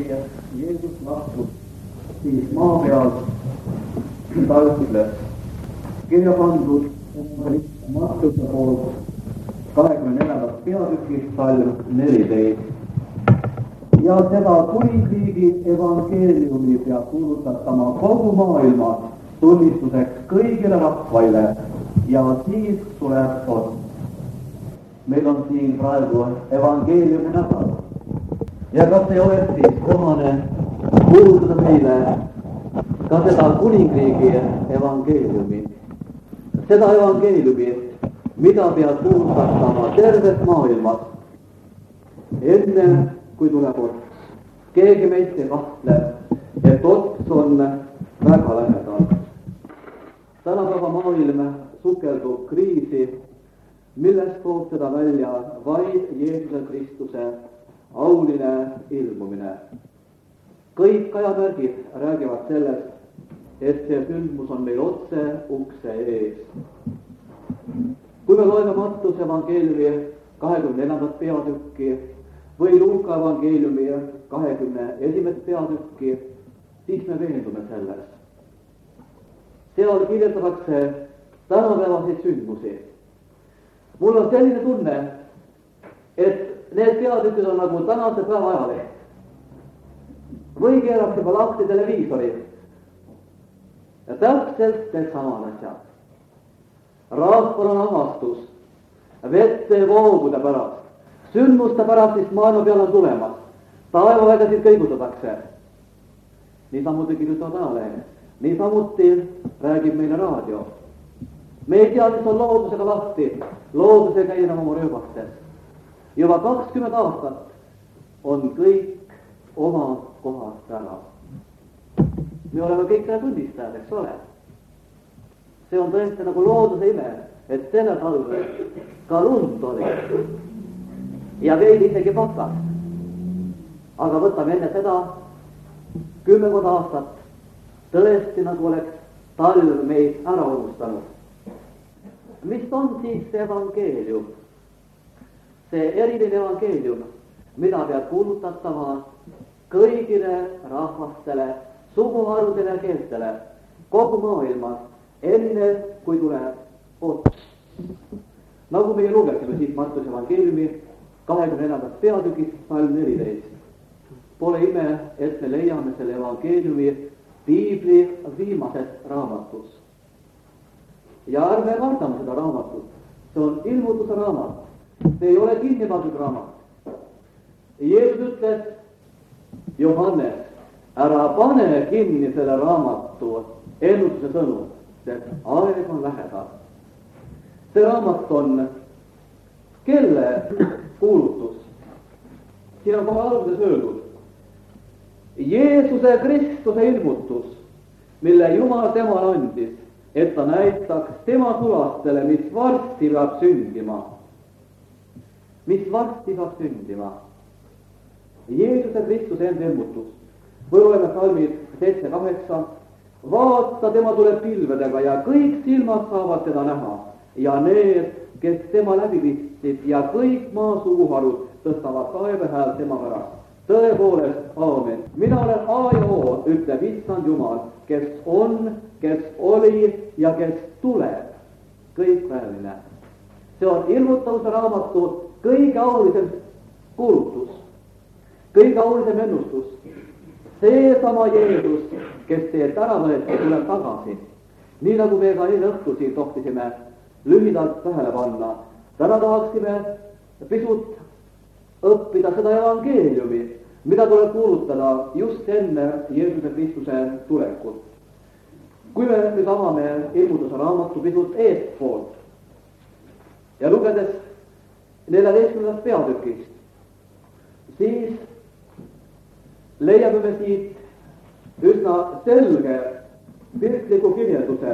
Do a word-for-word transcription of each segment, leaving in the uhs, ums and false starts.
kui Jeesus lahkus siis maa peal, ta ütles, kirja pandud Mattuse poolt kahekümne neljandast peatükist salm neliteist. Ja seda kuningriigi evangeeliumi peab kuulutatama kogu maailmas tunnistuseks kõigile rahvaile ja siis tuleb ots. Meil on siin praegu evangeeliumi nädal. Ja kas ei ole siis kohane kuulutada meile ka seda kuningriigi evangeeliumi? Seda evangeeliumi, mida peab kuulutatama terves maailmas enne, kui tuleb ots. Keegi meist ei kahtle, et ots on väga lähedal. Tänapäeva maailm sukeldub kriisi, millest toob seda välja vaid Jeesuse Kristuse auline ilmumine. Kõik ajamärgid räägivad sellest, et see sündmus on meil otse ukse ees. Kui me loeme Mattuse evangeeliumi kahekümne neljandat peatükki või Luuka evangeeliumi kahekümne esimest peatükki, siis me veendume selles. Seal kirjeldatakse tänapäevaseid sündmusi. Mul on selline tunne, et need peatükid on nagu tänase päeva ajaleht. Või keeraks juba lahti televiisori. Ja täpselt need samad asjad. Rahval on ahastus, vette voogude pärast, sündmuste pärast, mis maailma peale on tulemas. Taevavägesid kõigutatakse. Niisamuti kirjutavad ajalehed. Niisamuti räägib meile raadio. Me ei tea, mis on loodusega lahti. Loodus ei käi enam oma rööbastes. Juba kakskümmend aastat on kõik oma kohast ära. Me oleme kõik selle tunnistajad, eks ole. See on tõesti nagu looduse ime, et selle talve ka lund oli. Ja veidi isegi pakas. Aga võtame enne seda kümmekond aastat tõesti nagu oleks talv meid ära unustanud. Mis on siis see evangeelium? See eriline evangeelium, mida peab kuulutatama kõigile rahvastele, suguharudele ja keeltele, kogu maailmas, enne kui tuleb ots. Nagu meie lugesime siit Mattuse evangeeliumi kahekümne neljandast peatükist salm neliteist. Pole ime, et me leiame selle evangeeliumi Piibli viimases raamatus. Ja ärme kardame seda raamatut. See on ilmutuse raamat. See ei ole kinni pandud raamat. Jeesus ütles, Johannes, ära pane kinni selle raamatu ennustuse sõnu, sest aeg on lähedal. See raamat on kelle kuulutus? Siin on kohe alguses öeldud. Jeesuse Kristuse ilmutus, mille Jumal temale andis, et ta näitaks tema sulastele, mis varsti peab sündima. Mis varsti peab sündima. Jeesuse Kristuse enda ilmutus. Või loeme salmid seitse kaheksa. Vaata, tema tuleb pilvedega ja kõik silmad saavad teda näha. Ja need, kes tema läbi vistsid ja kõik maa suguharud tõstavad taevehääl tema pärast. Tõepoolest, aamen. Mina olen A ja O, ütleb issand Jumal, kes on, kes oli ja kes tuleb. Kõik väärine. See on ilmutavuse raamatu kõige aulisem kuulutus, kõige aulisem ennustus. See sama Jeesus, kes teed ära võeti, tuleb tagasi. Nii nagu me ka eile õhtul siin tohtisime lühidalt tähele panna. Täna tahaksime pisut õppida seda evangeeliumi, mida tuleb kuulutada just enne Jeesuse Kristuse tulekut. Kui me nüüd avame ilmutuse raamatu pisut eestpoolt ja lugedes neljateistkümnendast peatükist, siis leiame me siit üsna selge piltliku kirjelduse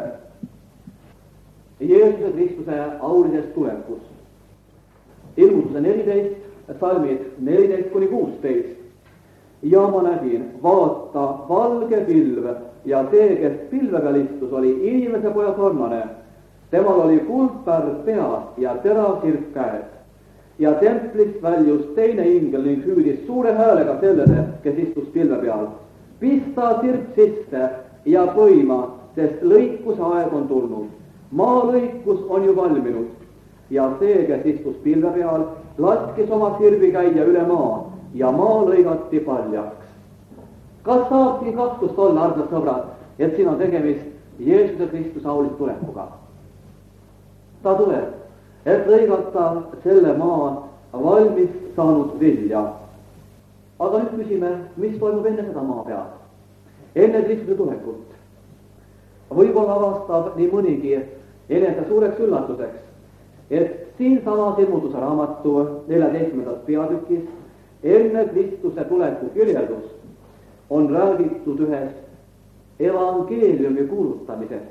Jeesuse Kristuse aulisest tulekust. Ilmutuse neliteist, salmid neliteist kuni kuusteist. Ja ma nägin, vaata, valge pilv ja see, kes pilve peal istus, oli inimese poja sarnane. Temal oli kuldpärg peas ja terav sirp käes. ja templist väljus teine ingel ning hüüdis suure häälega sellele, kes istus pilve peal. Pista sirp sisse ja põima, sest lõikuse aeg on tulnud. Maa lõikus on ju valminud ja see, kes istus pilve peal, laskis oma sirbi käia üle maa ja maa lõigati paljaks. Kas saab siin kahtlust olla, armsad sõbrad, et siin on tegemist Jeesuse Kristuse aulise tulekuga? Ta tuleb, et lõigata selle maa valmis saanud vilja. Aga nüüd küsime, mis toimub enne seda maa peal? Enne Kristuse tulekut. Võib-olla avastab nii mõnigi enese suureks üllatuseks, et siin samas ilmutuse raamatu neljateistkümnendas peatükis enne Kristuse tuleku kirjeldus on räägitud ühest evangeeliumi kuulutamisest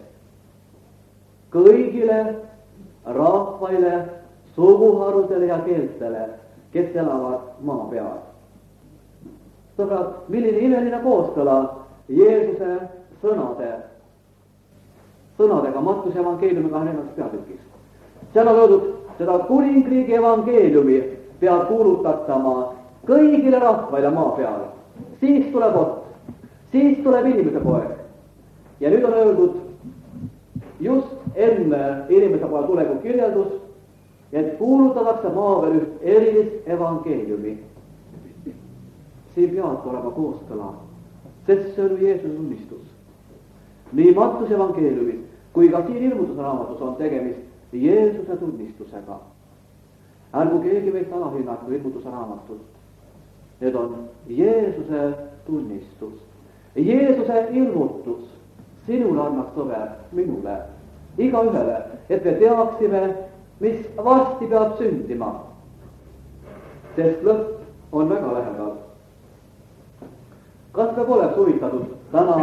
kõigile rahvaile, suguharudele ja keeltele, kes elavad maa peal. Sõbrad, milline imeline kooskõla Jeesuse sõnade, sõnadega Mattuse evangeeliumi kahekümnendas peatükis. Seal on öeldud, seda kuningriigi evangeeliumi peab kuulutatama kõigile rahvaile maa peal. Siis tuleb ott, siis tuleb inimese poeg. Ja nüüd on öeldud just enne inimese poeg tuleku kirjeldus, et kuulutatakse maa peal üht erilist evangeeliumi. Siin peab olema kooskõla, sest see on Jeesuse tunnistus. Nii Mattuse evangeeliumis kui ka siin ilmutuse raamatus on tegemist Jeesuse tunnistusega. Ärgu keegi meist alahinnata ilmutuse raamatut. Need on Jeesuse tunnistus. Jeesuse ilmutus sinule, armas sõber, minule, igaühele, et me teaksime, mis varsti peab sündima. Sest lõpp on väga lähedal. Kas me poleks huvitatud täna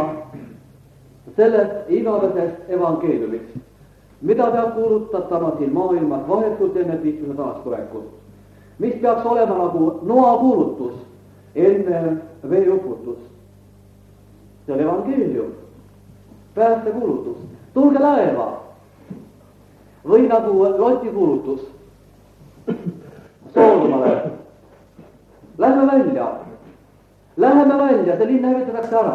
sellest igavesest evangeeliumist, mida peab kuulutatama siin maailmas vahetult enne Kristuse taastulekut, mis peaks olema nagu noa kuulutus enne veeuputust. See on evangeelium, pääste kuulutus, tulge laeva või nagu Loti kuulutus Soodumale. Lähme välja, läheme välja, see linn hävitatakse ära.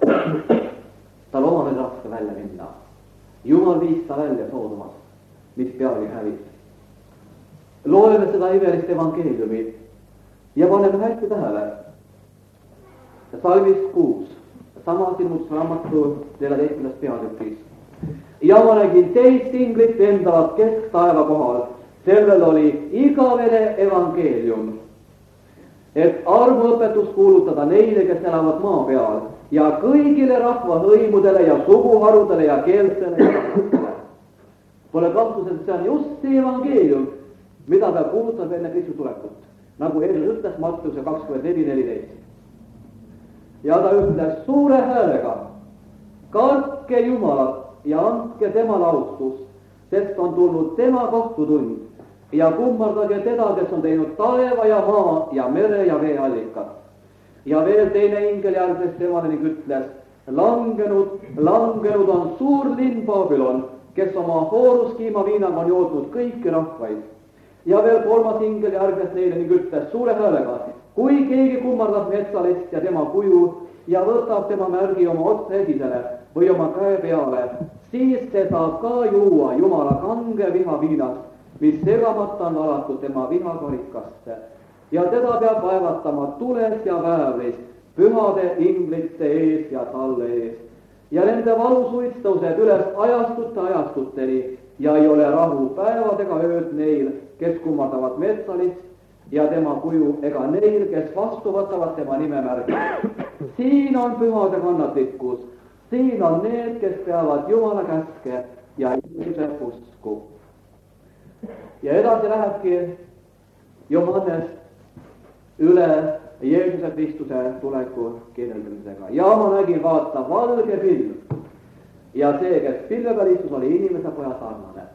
Tal omal on raske välja minna. Jumal viis ta välja Soodumast, mis peagi hävis. Loeme seda imelist evangeeliumi ja paneme hästi tähele. Salmis kuus, samas ilmutusraamatu neljateistkümnendas peatükis. Ja ma nägin teist inglit lendavat kesktaeva kohal. Sellel oli igavene evangeelium, et armuõpetus kuulutada neile, kes elavad maa peal ja kõigile rahvahõimudele ja suguharudele ja keeltele. Pole kahtlus, et see on just see evangeelium, mida peab kuulutada enne Kristuse tulekut, nagu Jeesus ütles Mattuse kakskümmend neli neliteist. Ja ta ütles suure häälega, kartke Jumalat ja andke temale austus, sest on tulnud tema kohtutund ja kummardage teda, kes on teinud taeva ja maa ja mere ja veeallikat. Ja veel teine ingel järgnes temale ning ütles, langenud, langenud on suur linn Babylon, kes oma hooruskiima viinaga on joodnud kõiki rahvaid. Ja veel kolmas ingel järgnes neile ning ütles suure häälega, kui keegi kummardab metsalist ja tema kuju ja võtab tema märgi oma otsaesisele või oma käe peale, siis see saab ka juua Jumala kange viha viinast, mis segamata on valatud tema vihakarikasse. Ja teda peab vaevatama tules ja väävlis, pühade inglite ees ja talle ees. Ja nende valusuits tõuseb üles ajastute ajastuteni ja ei ole rahu päevad ega ööd neil, kes kummardavad metsalist ja tema kuju, ega neil, kes vastu võtavad tema nimemärgi. Siin on pühade kannatlikkus, siin on need, kes peavad Jumala käske ja Jeesuse usku. Ja edasi lähebki Johannes üle Jeesuse Kristuse tuleku kirjeldamisega. Ja ma nägin, vaata, valge pilv ja see, kes pilve peal istus, oli inimese poja sarnane.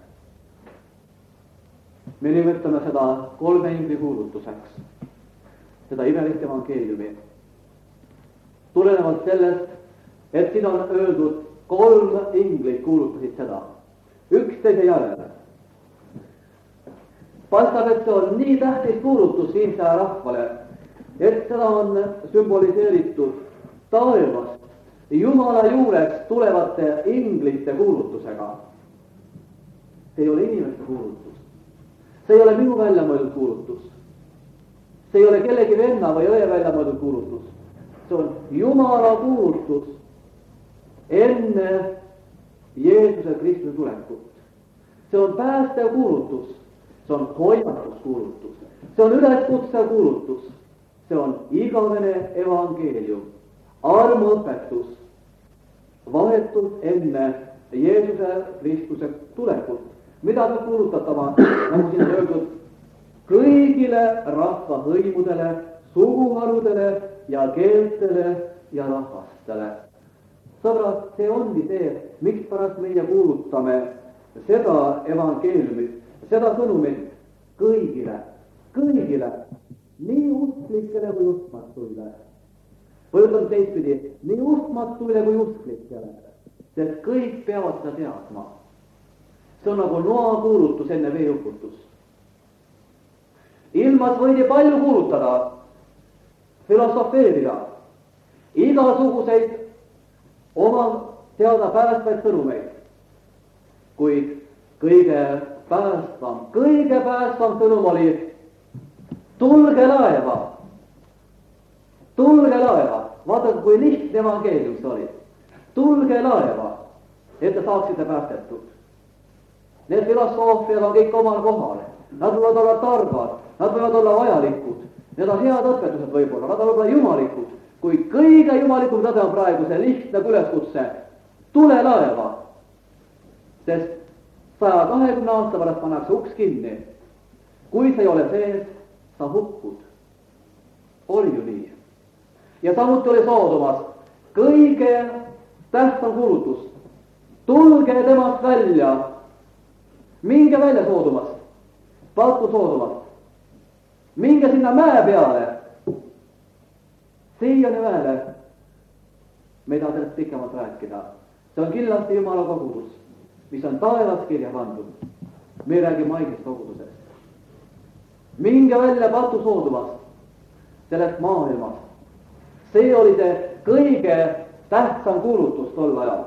Me nimetame seda kolme ingli kuulutuseks, seda imelist evangeeliumi. Tulenevalt sellest, et siin on öeldud, kolm inglit kuulutasid seda, üksteise järele. paistab, et see on nii tähtis kuulutus viimse rahvale, et seda on sümboliseeritud taevast Jumala juureks tulevate inglite kuulutusega. See ei ole inimeste kuulutus. See ei ole minu välja mõeldud kuulutus. See ei ole kellegi venna või õe välja mõeldud kuulutus. See on Jumala kuulutus enne Jeesuse Kristuse tulekut. See on päästev kuulutus. See on hoiatuskuulutus. See on üleskutsev kuulutus. See on igavene evangeelium, armuõpetus, vahetult enne Jeesuse Kristuse tulekut. Mida peab kuulutatama, nagu siin on öeldud, kõigile rahvahõimudele, suguharudele ja keeltele ja rahvastele. Sõbrad, see ongi see, miks pärast meie kuulutame seda evangeeliumit, seda sõnumit kõigile, kõigile, nii usklikele kui uskmatuile. Või ütleme teistpidi, nii uskmatuile kui usklikele, sest kõik peavad seda teadma. See on nagu noa kuulutus enne veeuputus. Ilmas võidi palju kuulutada, filosofeerida, igasuguseid oma teada päästvaid sõnumeid. Kuid kõige päästvam, kõige päästvam sõnum oli tulge laeva, tulge laeva. Vaadake, kui lihtne evangeelium see oli. Tulge laeva, et te saaksite päästetud. Need filosoofiad on kõik omal kohal. Nad võivad olla targad, nad võivad olla vajalikud. Need on head õpetused võib-olla, nad on võib-olla jumalikud. Kuid kõige jumalikum tase on praegu see lihtne üleskutse. Tule laeva. Sest saja kahekümne aasta pärast pannakse uks kinni. Kui sa ei ole sees, sa hukkud. Oli ju nii. Ja samuti oli Soodomas kõige tähtsam kuulutus. Tulge temast välja. Minge välja Soodomast, palku Soodomast, minge sinna mäe peale. Siiani väele, me ei taha sellest pikemalt rääkida. See on kindlasti Jumala kogudus, mis on taevas kirja pandud. Me ei räägi maigist kogudusest. Minge välja palku Soodomast, sellest maailmast. See oli see kõige tähtsam kuulutus tol ajal.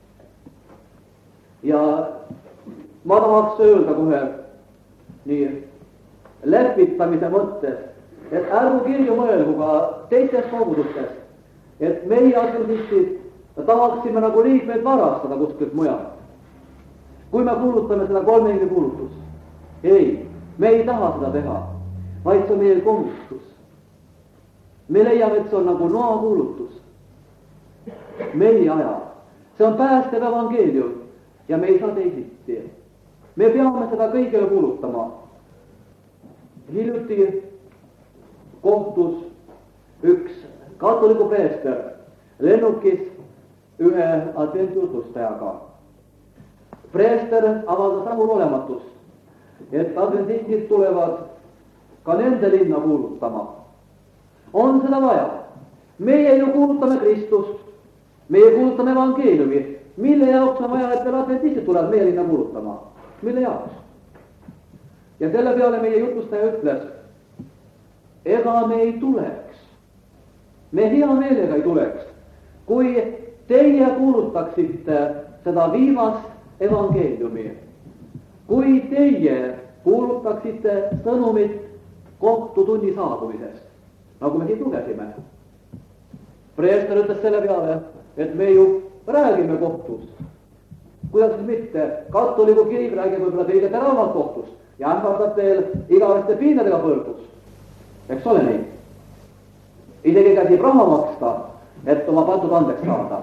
Ja ma tahaks öelda kohe nii lepitamise mõttes, et ärgu kirju mõelgu ka teistes kogudustes, et meie adventistid tahaksime nagu liikmeid varastada kuskilt mujalt. Kui me kuulutame seda kolmekümne kuulutus, ei, me ei taha seda teha, vaid see on meie kohustus. Me leiame, et see on nagu noa kuulutus. Meie aja. See on päästev evangeelium ja me ei saa teisiti. Me peame seda kõigile kuulutama. Hiljuti kohtus üks katoliku preester lennukis ühe adventjutustajaga. Preester avaldas rahulolematust, et adventistid tulevad ka nende linna kuulutama. On seda vaja. Meie ju kuulutame Kristust, meie kuulutame evangeeliumi. Mille jaoks on vaja, et veel adventistid tulevad meie linna kuulutama? Mille jaoks? Ja selle peale meie jutustaja ütles, ega me ei tuleks. Me hea meelega ei tuleks, kui teie kuulutaksite seda viimast evangeeliumi. Kui teie kuulutaksite sõnumit kohtutunni saabumisest, nagu me siin lugesime. Preester ütles selle peale, et me ju räägime kohtust. Kuidas siis mitte? Katoliku kirik räägib võib-olla kõige teravamalt kohtust ja ähvardab veel igaveste piinadega põrgus. Eks ole nii? Isegi käsib raha maksta, et oma patud andeks saada.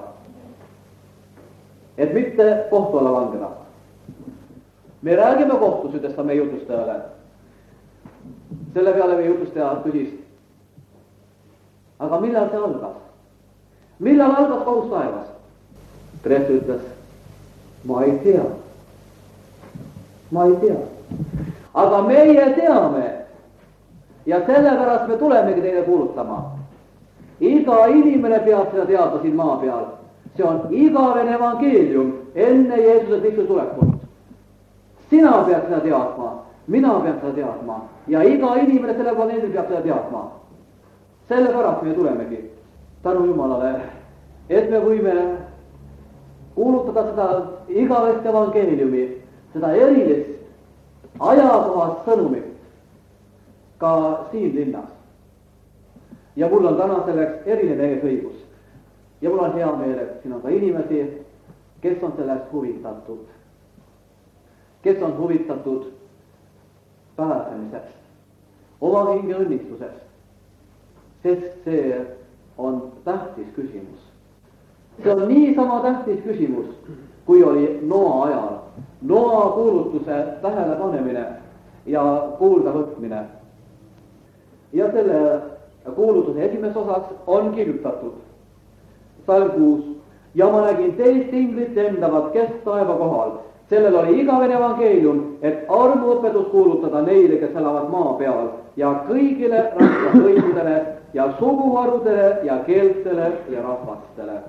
Et mitte kohtu alla langeda. Me räägime kohtus, ütles ta meie jutustajale. Selle peale meie jutustaja küsis, aga millal see algas? Millal algas kohus taevas? Preester ütles, ma ei tea. Ma ei tea. Aga meie teame. Ja sellepärast me tulemegi teile kuulutama. Iga inimene peab seda teadma siin maa peal. See on igavene evangeelium enne Jeesuse Kristuse tulekut. Sina pead seda teadma. mina pean seda teadma ja iga inimene selle planeedil peab seda teadma. Sellepärast me tulemegi tänu Jumalale, et me võime kuulutada seda igavest evangeeliumi, seda erilist ajakohast sõnumit ka siin linnas. Ja mul on täna selleks eriline eesõigus. Ja mul on hea meel, et siin on ka inimesi, kes on sellest huvitatud. Kes on huvitatud pääsemisest, oma hinge õnnistusest. Sest see on tähtis küsimus. See on niisama tähtis küsimus, kui oli Noa ajal. Noa kuulutuse tähele panemine ja kuulda võtmine. Ja selle kuulutuse esimeses osas on kirjutatud salm kuus. Ja ma nägin teist inglit lendavat kesktaeva kohal. Sellel oli igavene evangeelium, et armuõpetust kuulutada neile, kes elavad maa peal ja kõigile rahvaslõimudele ja suguharudele ja keeltele ja rahvastele.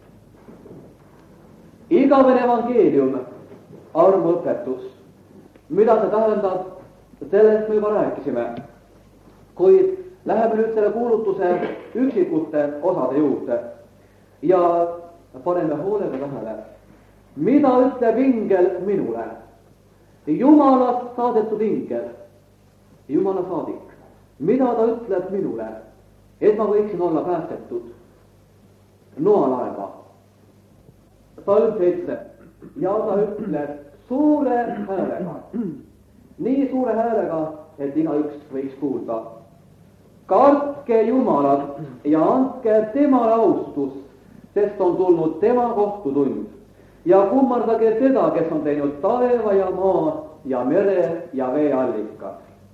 Igavene evangeelium, armuõpetus. Mida see tähendab? Sellest me juba rääkisime. Kuid läheme nüüd selle kuulutuse üksikute osade juurde ja paneme hoolega tähele. Mida ütleb ingel minule? Jumalast saadetud ingel, Jumala saadik. Mida ta ütleb minule, et ma võiksin olla päästetud Noa laeva? Salm seitse. Ja ta ütleb suure häälega, nii suure häälega, et igaüks võiks kuulda. Kartke Jumalat ja andke temale austust, sest on tulnud tema kohtutund. Ja kummardage teda, kes on teinud taeva ja maa ja mere ja veeallikad.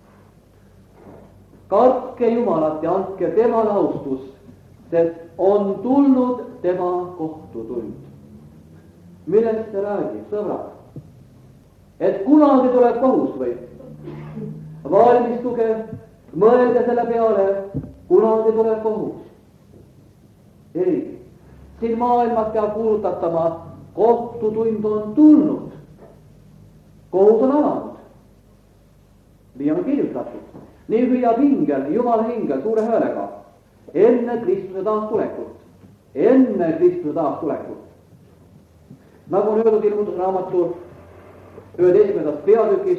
Kartke Jumalat ja andke temale austust, sest on tulnud tema kohtutund. Millest see räägib, sõbrad? Et kunagi tuleb kohus või? Valmistuge, mõelge selle peale, kunagi tuleb kohus. Ei, siin maailmas peab kuulutatama, kohtutund on tulnud. Kohus on alanud. Nii on kirjutatud. Nii hüüab ingel, Jumala ingel suure häälega. Enne Kristuse taastulekut. Enne Kristuse taastulekut. Nagu on öeldud ilmutusraamatu üheteistkümnendast peatükis.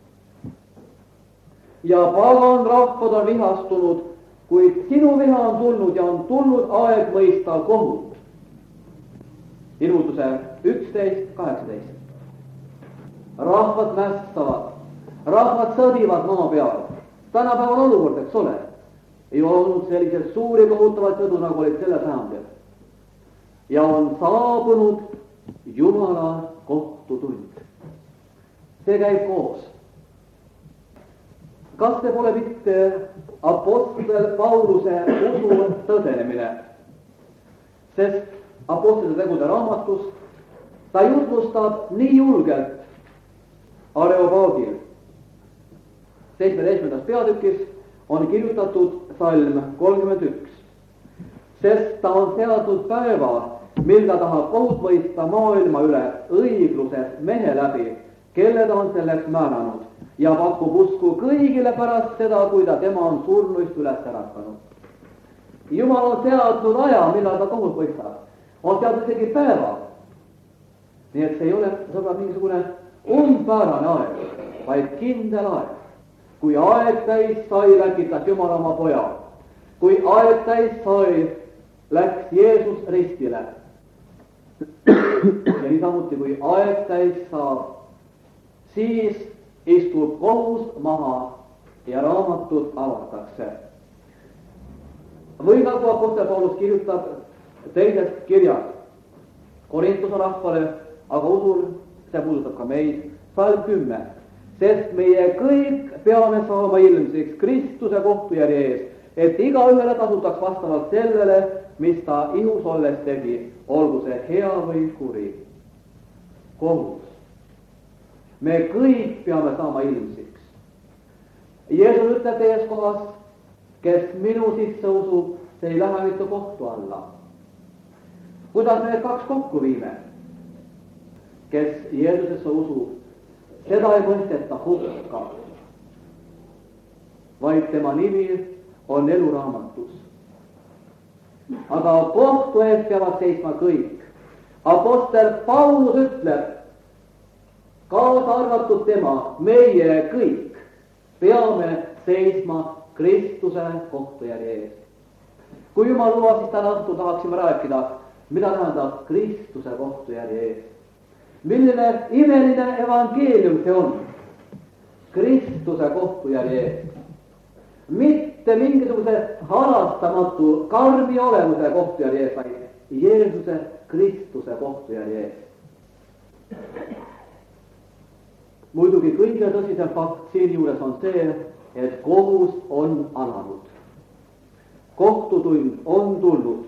Ja pagan rahvad on vihastunud, kuid sinu viha on tulnud ja on tulnud aeg mõista kohut. Ilmutuse üksteist kaheksateist. Rahvad mässavad, rahvad sõdivad maa peal. Tänapäeval olukord, eks ole. Ei ole olnud sellised suuri kohutavaid sõdu, nagu olid selle sajandil. Ja on saabunud Jumala kohtutund. See käib koos. Kas see pole mitte apostel Pauluse usu tõdenemine? Sest apostlite tegude raamatus ta jutlustab nii julgelt Areopaagil. seitsmeteistkümnendas peatükis on kirjutatud salm kolmkümmend üks. Sest ta on seadnud päeva, mil ta tahab kohut mõista maailma üle õigluses mehe läbi, kelle ta on selleks määranud ja pakub usku kõigile pärast seda, kui ta tema on surnuist üles äratanud. Jumal on seadnud aja, millal ta kohut mõistab. On seadnud isegi päeva. Nii et see ei ole, sõbrad, mingisugune umbmäärane aeg, vaid kindel aeg. Kui aeg täis sai, läkitas Jumal oma poja. Kui aeg täis sai, läks Jeesus ristile. Ja niisamuti, kui aeg täis saab, siis istub kohus maha ja raamatud avatakse. Või nagu apostel Paulus kirjutab teisest kirjas Korintuse rahvale, aga usun, see puudutab ka meid, salm kümme. Sest meie kõik peame saama ilmsiks Kristuse kohtujärje ees, et iga ühele tasutaks vastavalt sellele, mis ta ihus olles tegi, olgu see hea või kuri. Kohus. Me kõik peame saama ilmsiks. Jeesus ütleb teises kohas, kes minu sisse usub, see ei lähe mitte kohtu alla. Kuidas me kaks kokku viime? Kes Jeesusesse usub, seda ei mõisteta hukka, vaid tema nimi on eluraamatus. aga kohtu ees peavad seisma kõik. Apostel Paulus ütleb, kaasa arvatud tema, meie kõik peame seisma Kristuse kohtujärje ees. kui Jumal lubab, siis täna õhtul tahaksime rääkida, mida tähendab Kristuse kohtujärje ees. milline imeline evangeelium see on, Kristuse kohtujärje ees. mitte mingisuguse halastamatu karmi olemuse kohtujärje ees, vaid Jeesuse Kristuse kohtujärje ees. muidugi kõige tõsisem fakt siinjuures on see, et kohus on alanud. kohtutund on tulnud.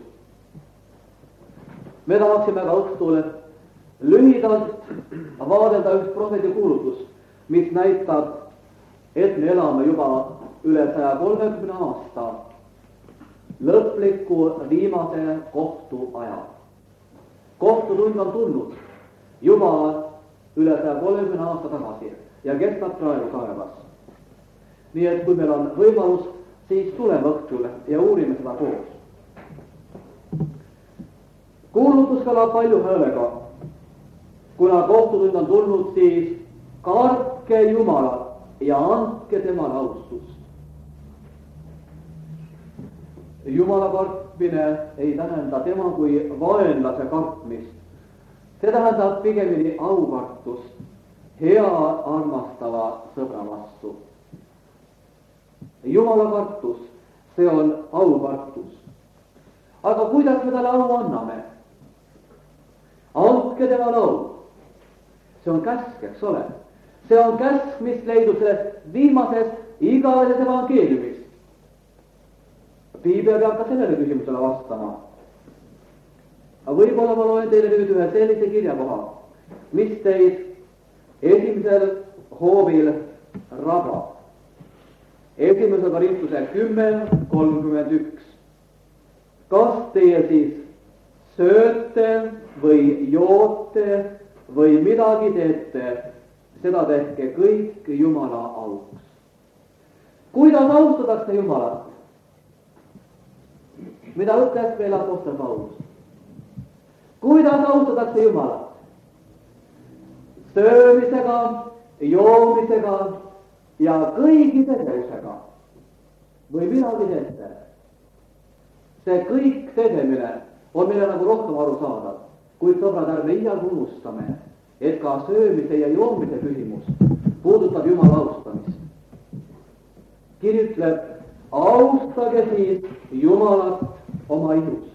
me tahaksime ka õhtul lühidalt vaadelda üks prohveti kuulutus, mis näitab, et me elame juba üle saja kolmekümne aasta lõpliku viimase kohtu aja. kohtutund on tulnud juba üle saja kolmekümne aasta tagasi ja kestab praegu taevas. nii et kui meil on võimalus, siis tuleme õhtul ja uurime seda koos. kuulutus kõlab palju häälega. kuna kohtutund on tulnud, siis kartke Jumalat ja andke temale austust. Jumala kartmine ei tähenda tema kui vaenlase kartmist. see tähendab pigemini aukartust hea armastava sõbra vastu. Jumala kartus, see on aukartus. aga kuidas me talle au anname? andke temale au. see on käsk, eks ole. see on käsk, mis leidub sellest viimasest igavesest evangeeliumist. Piibel peab ka sellele küsimusele vastama. aga võib-olla ma loen teile nüüd ühe sellise kirjakoha, mis teid esimesel hoovil rabab. esimese Korintuse kümme kolmkümmend üks. kas teie siis sööte või joote või midagi teete, seda tehke kõik Jumala auks. kuidas austatakse Jumalat? mida ütles veel apostel Paulus? kuidas austatakse Jumalat? söömisega, joomisega ja kõigi tegevusega. või midagi teete. see kõik tegemine on meile nagu rohkem arusaadav, kuid sõbrad, ärme iialgi unustame, et ka söömise ja joomise küsimus puudutab Jumala austamist. kiri ütleb, austage siis Jumalat oma ihus.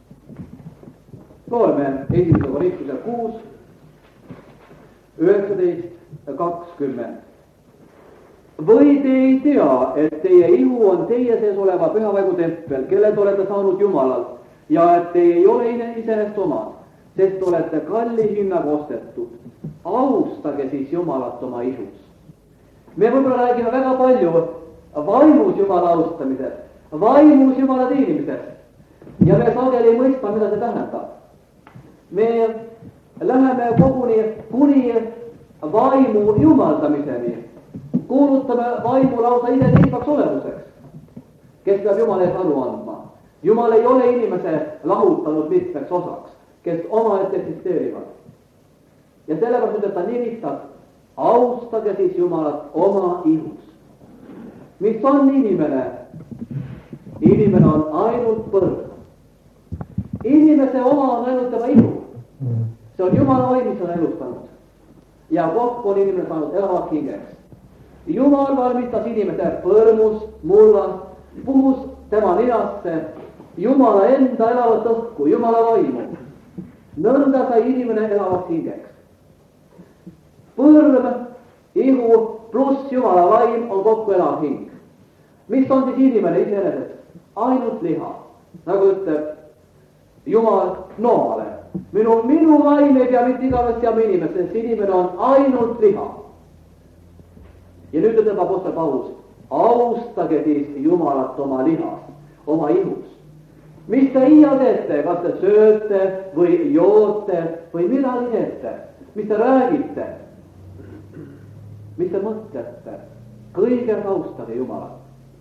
loeme esimese Korintuse kuus, üheksateist ja kakskümmend. või te ei tea, et teie ihu on teie sees oleva pühavaigu tempel, kelle te olete saanud Jumalalt ja et te ei ole iseenesest omad, sest olete kalli hinnaga ostetud. austage siis Jumalat oma ihus. me võib-olla räägime väga palju vaimus Jumala austamisest, vaimus Jumala teenimisest ja me sageli ei mõista, mida see tähendab. me läheme koguni kuni vaimu jumaldamiseni, kuulutame vaimu lausa iseseisvaks olemuseks, kes peab Jumala ees aru andma. Jumal ei ole inimese lahutanud mitmeks osaks, kes omaette eksisteerivad. ja sellepärast ütleb ta nii lihtsalt, austage siis Jumalat oma ihus. mis on inimene? inimene on ainult põrg. inimese oma on ainult tema ihu. see on Jumala vaim, mis on elustanud. ja kokku on inimene saanud elavaks hingeks. Jumal valmistas inimese põrmus, mullas, puhus tema ninasse Jumala enda elavat õhku, Jumala vaimu. nõnda sai inimene elavaks hingeks. põrm, ihu pluss Jumala vaim on kokku elav hing. mis on siis inimene iseenesest? ainult liha. nagu ütleb Jumal Noale, minu, minu vaim ei pea mitte igavesti jääma inimest, sest inimene on ainult liha. ja nüüd ütleb apostel Paulus, austage siis Jumalat oma lihas, oma ihus. mis te iial teete, kas te sööte või joote või midagi teete, mis te räägite, mis te mõtlete, kõigega austage Jumalat.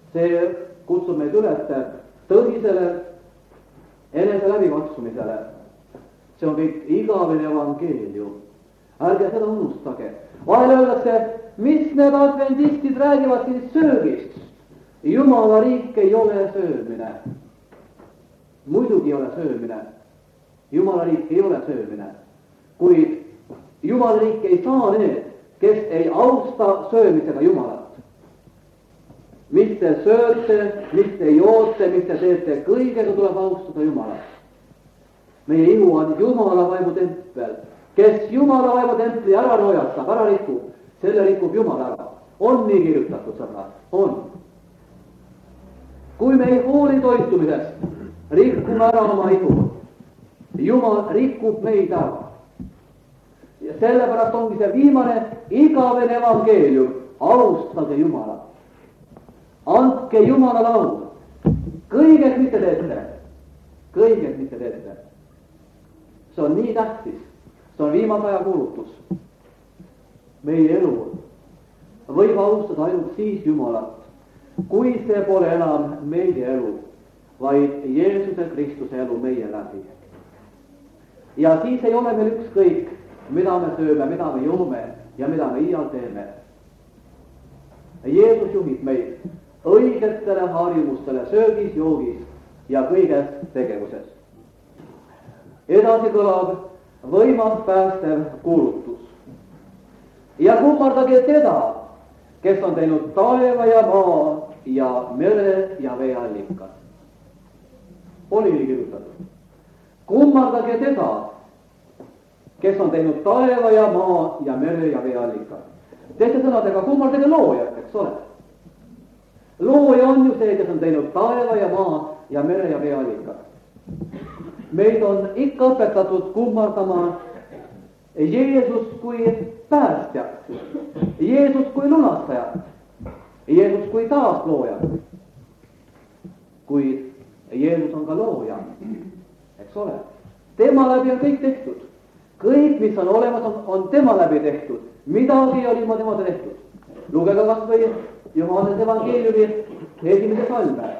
see kutsub meid üles tõsisele enese läbikatsumisele. see on kõik igavene evangeelium. ärge seda unustage. vahel öeldakse, mis need adventistid räägivad siin söögist. Jumala riik ei ole söömine. muidugi ei ole söömine. Jumala riik ei ole söömine. kuid Jumala riik ei saa need, kes ei austa söömisega Jumalat. mis te sööte, mis te joote, mis te teete, kõigega tuleb austada Jumalat. meie ihu on Jumala vaimu tempel. kes Jumala vaimu templi ära nojatab, ära rikub, selle rikub Jumal ära. on nii kirjutatud sõna, on. kui me ei hooli toitumisest, rikume ära oma ihu. Jumal rikub meid ära. ja sellepärast ongi see viimane igavene evangeelium, austage Jumalat. andke Jumalale au. kõiges, mis te teete, kõiges, mis te teete. see on nii tähtis, see on viimase aja kuulutus. meie elu võib austada ainult siis Jumalat, kui see pole enam meie elu, vaid Jeesuse Kristuse elu meie läbi. ja siis ei ole meil ükskõik, mida me sööme, mida me joome ja mida me iial teeme. Jeesus juhib meid õigetele harjumustele söögis, joogis ja kõiges tegevuses. edasi kõlab võimas päästev kuulutus. ja kummardage teda, kes on teinud taeva ja maa ja mere ja veeallikad. oli nii kirjutatud. kummardage teda, kes on teinud taeva ja maa ja mere ja veeallikad. teiste sõnadega, kummardage loojat, eks ole. looja on ju see, kes on teinud taeva ja maa ja mere ja veeallikad. meid on ikka õpetatud kummardama Jeesust kui päästjat, Jeesust kui lunastajat, Jeesust kui taasloojat. kuid Jeesus on ka looja, eks ole. tema läbi on kõik tehtud. kõik, mis on olemas, on, on tema läbi tehtud. midagi ei ole ilma temata tehtud. lugege kas või Johannese evangeeliumi esimese salme.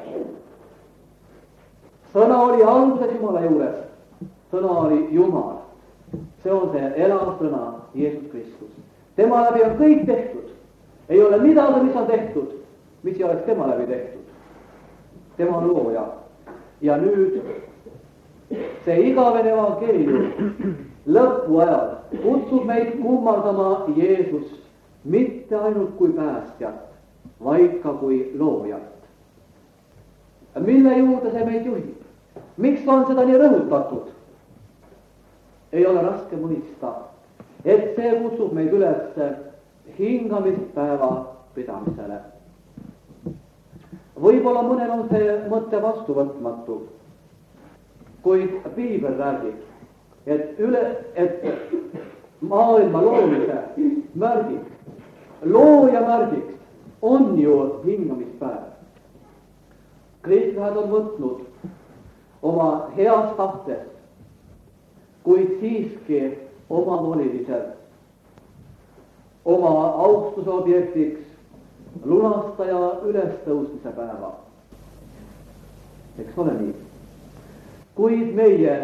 sõna oli alguses Jumala juures. sõna oli Jumal. see on see elav sõna, Jeesus Kristus. tema läbi on kõik tehtud. ei ole midagi, mis on tehtud, mis ei oleks tema läbi tehtud. tema on looja. ja nüüd see igavene evangeelium lõpuajal kutsub meid kummardama Jeesust mitte ainult kui päästjat, vaid ka kui loojat. mille juurde see meid juhib? miks on seda nii rõhutatud? ei ole raske mõista, et see kutsub meid üles hingamispäeva pidamisele. võib-olla mõnel on see mõte vastuvõtmatu, kuid piibel räägib, et üle, et maailma loomise märgiks, looja märgiks on ju hingamispäev. kristlased on võtnud oma heast tahtest, kuid siiski omavoliliselt oma austuse objektiks lunastaja ülestõusmise päeva. eks ole nii? kuid meie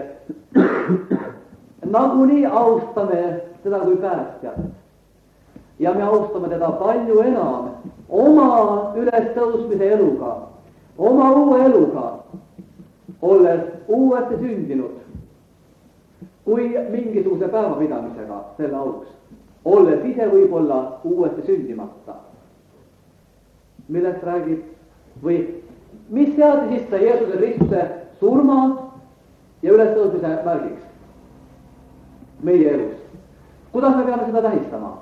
nagunii austame teda kui päästjat ja me austame teda palju enam oma ülestõusmise eluga, oma uue eluga, olles uuesti sündinud, kui mingisuguse päevapidamisega selle auks, olles ise võib-olla uuesti sündimata. millest räägib või mis seati sisse Jeesuse Kristuse surma ja ülestõusmise märgiks meie elus? kuidas me peame seda tähistama?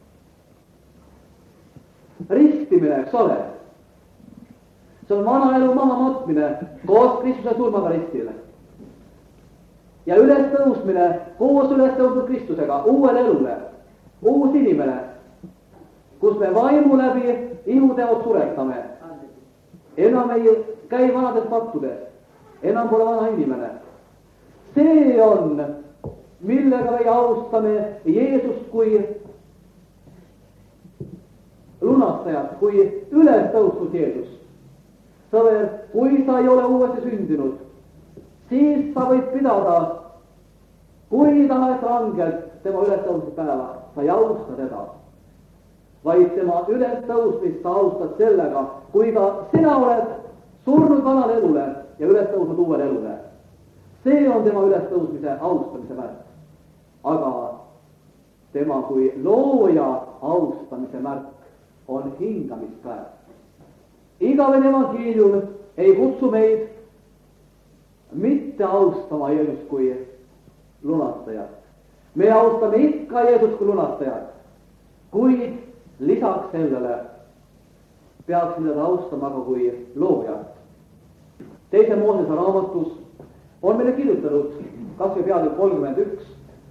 ristimine, eks ole. see on vana elu maha matmine koos Kristuse surmaga ristil. ja ülestõusmine koos ülestõusnud Kristusega uuele elule, uus inimene, kus me vaimu läbi ihuteod suretame. enam ei käi vanades pattudes, enam pole vana inimene. see on, millega me austame Jeesust kui lunastajat, kui ülestõusnud Jeesus. sõber, kui sa ei ole uuesti sündinud, siis sa võid pidada, kui tahes rangelt tema ülestõusmispäeva, sa ei austa teda, vaid tema ülestõusmist sa austad sellega, kui ka sina oled surnud vanale elule ja ülestõusnud uuele elule. See on tema ülestõusmise austamise märk. Aga tema kui looja austamise märk on hingamispäev. Igavene evangeelium ei kutsu meid mitte austama Jeesust kui lunastajat. Me austame ikka Jeesust kui lunastajat, kuid lisaks sellele peaksime teda austama ka kui loojat. Teise Moosese raamatus on meile kirjutanud kas või peatükk kolmkümmend üks,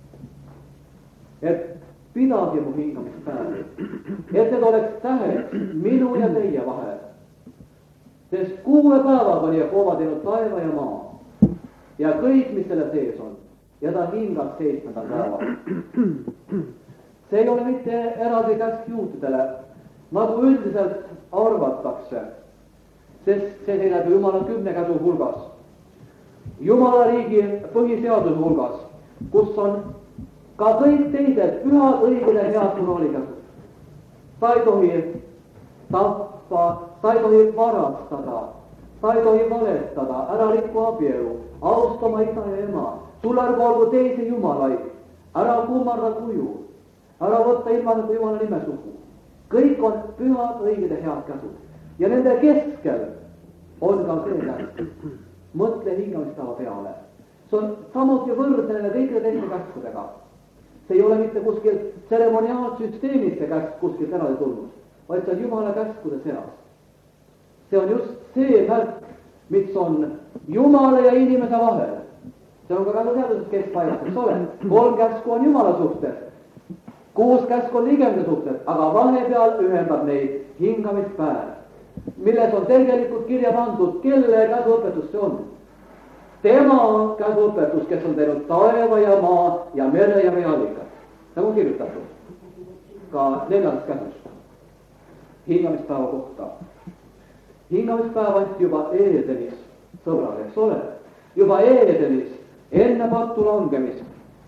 et pidage mu hingamispäevi, et need oleks tähed minu ja teie vahel. Sest kuue päevaga oli Jehova teinud taeva ja maa ja kõik, mis selle sees on, ja ta hingab seitsmendal päeval. See ei ole mitte eraldi käsk juutidele, nagu üldiselt arvatakse, sest see seisab Jumala kümne käsu hulgas, Jumala riigi põhiseaduse hulgas, kus on ka kõik teised pühad, õiged ja head moraalikäsud. Sa ei tohi tappa, sa ei tohi varastada, sa ei tohi valetada, ära rikku abielu, austama isa ja ema, sul ärgu olgu teisi jumalaid, ära kummarda kuju, ära võtta ilma Jumala nime suhu. Kõik on pühad, õiged ja head käsud. Ja nende keskel on ka see käsk. Mõtle hingamispäeva peale. See on samuti võrdne kõikide teiste käskudega. See ei ole mitte kuskil tseremoniaalsüsteemis see käsk kuskilt eraldi tulnud, vaid see on Jumala käskude seas. See on just see märk, mis on Jumala ja inimese vahel. See on ka käsuseaduses keskpaigas, eks ole. Kolm käsku on Jumala suhtes, kuus käsku on ligemde suhtes, aga vahepeal ühendab neid hingamispäev, milles on tegelikult kirja pandud, kelle käsuõpetus see on. Tema käsuõpetus, kes on teinud taeva ja maa ja mere ja veeallikad. Nagu on kirjutatud ka neljandas käsus hingamispäeva kohta. Hingamispäev anti juba Eedenis, sõbrad, eks ole, juba Eedenis enne pattu langemist,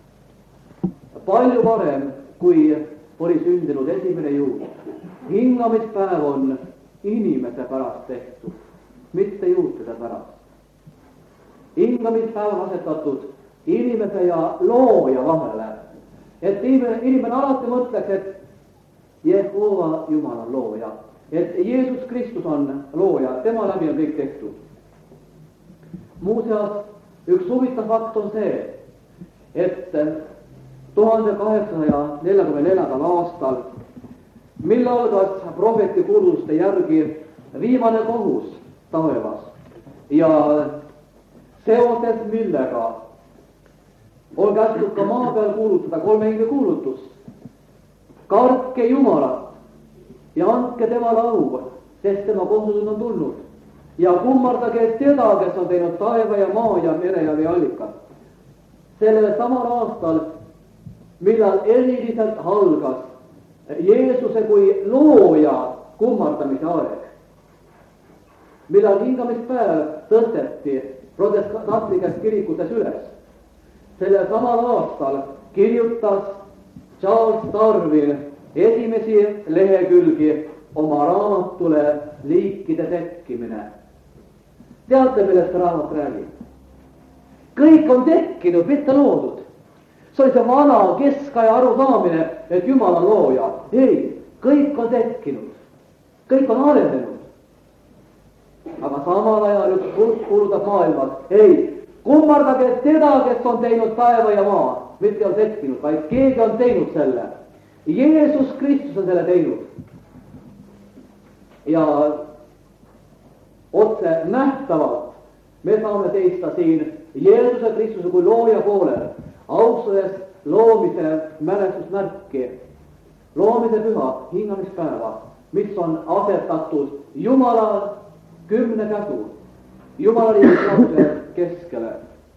palju varem, kui oli sündinud esimene juud. Hingamispäev on inimese pärast tehtud, mitte juutide pärast. Hingamispäev on asetatud inimese ja looja vahele, et inimene, inimene alati mõtleks, et Jehova Jumal on looja, et Jeesus Kristus on looja, tema läbi on kõik tehtud. Muuseas, üks huvitav fakt on see, et tuhande kaheksasaja neljakümne neljandal aastal, mil algas prohveti kuulutuste järgi viimane kohus taevas ja seoses millega on kästud ka maa peal kuulutada kolmekümne kuulutust. Kartke Jumalat ja andke temale au, sest tema kohustused on tulnud. Ja kummardage teda, kes on teinud taeva ja maa ja mere ja veeallikad. Sellel samal aastal, millal eriliselt algas Jeesuse kui looja kummardamise aeg, millal hingamispäev tõsteti protestantlikes kirikutes üles. Sellel samal aastal kirjutas Charles Darwin esimesi lehekülgi oma raamatule Liikide tekkimine. Teate, millest raamat räägib? Kõik on tekkinud, mitte loodud. See oli see vana keskaja arusaamine, et Jumal on looja. Ei, kõik on tekkinud. Kõik on arenenud. Aga samal ajal üks kuulutab maailmas. Ei, kummardage teda, kes on teinud taeva ja maa. Mitte on tekkinud, vaid keegi on teinud selle. Jeesus Kristus on selle teinud. Ja otse nähtavalt me saame teista siin Jeesuse Kristuse kui looja poolel, austades loomise mälestusmärki, loomise püha hingamispäeva, mis on asetatud Jumala kümne käsu, Jumala riigi keskele.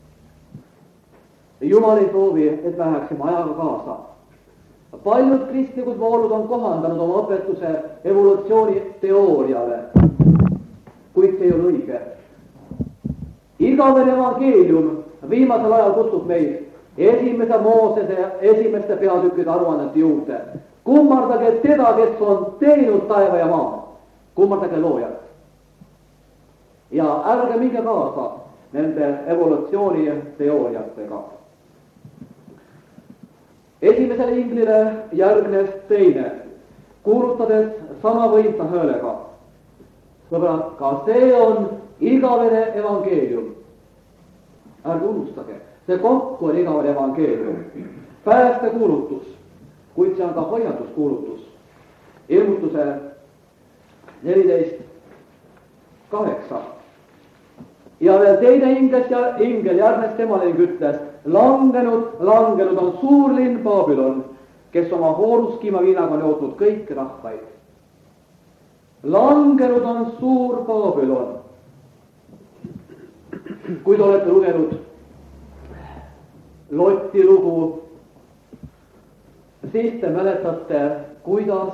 Jumal ei soovi, et läheksime ajaga kaasa. Paljud kristlikud voolud on kohandanud oma õpetuse evolutsiooni teooriale. kuid see ei ole õige. Igavene evangeelium viimasel ajal kutsub meid esimese Moosese esimeste peatükkide aruannete juurde. Kummardage teda, kes on teinud taeva ja maa. Kummardage loojat. Ja ärge minge kaasa nende evolutsiooni teooriatega. Esimesele inglile järgnes teine, kuulutades sama võimsa häälega. Sõbrad, ka see on igavene evangeelium. Ärge unustage, see kokku on igavene evangeelium. Päästekuulutus, kuid see on ka hoiatuskuulutus. Ilmutuse neliteist kaheksa. Ja veel teine ingles ja ingel järgnes temale ning ütles, langenud, langenud on suur linn Babylon, kes oma hooruskima viinaga on jootnud kõiki rahvaid. Langenud on suur Babylon. Kui te olete lugenud Loti lugu, siis te mäletate, kuidas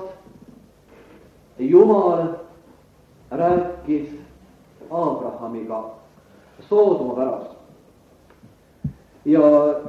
Jumal rääkis Abrahamiga Soodoma pärast. Ja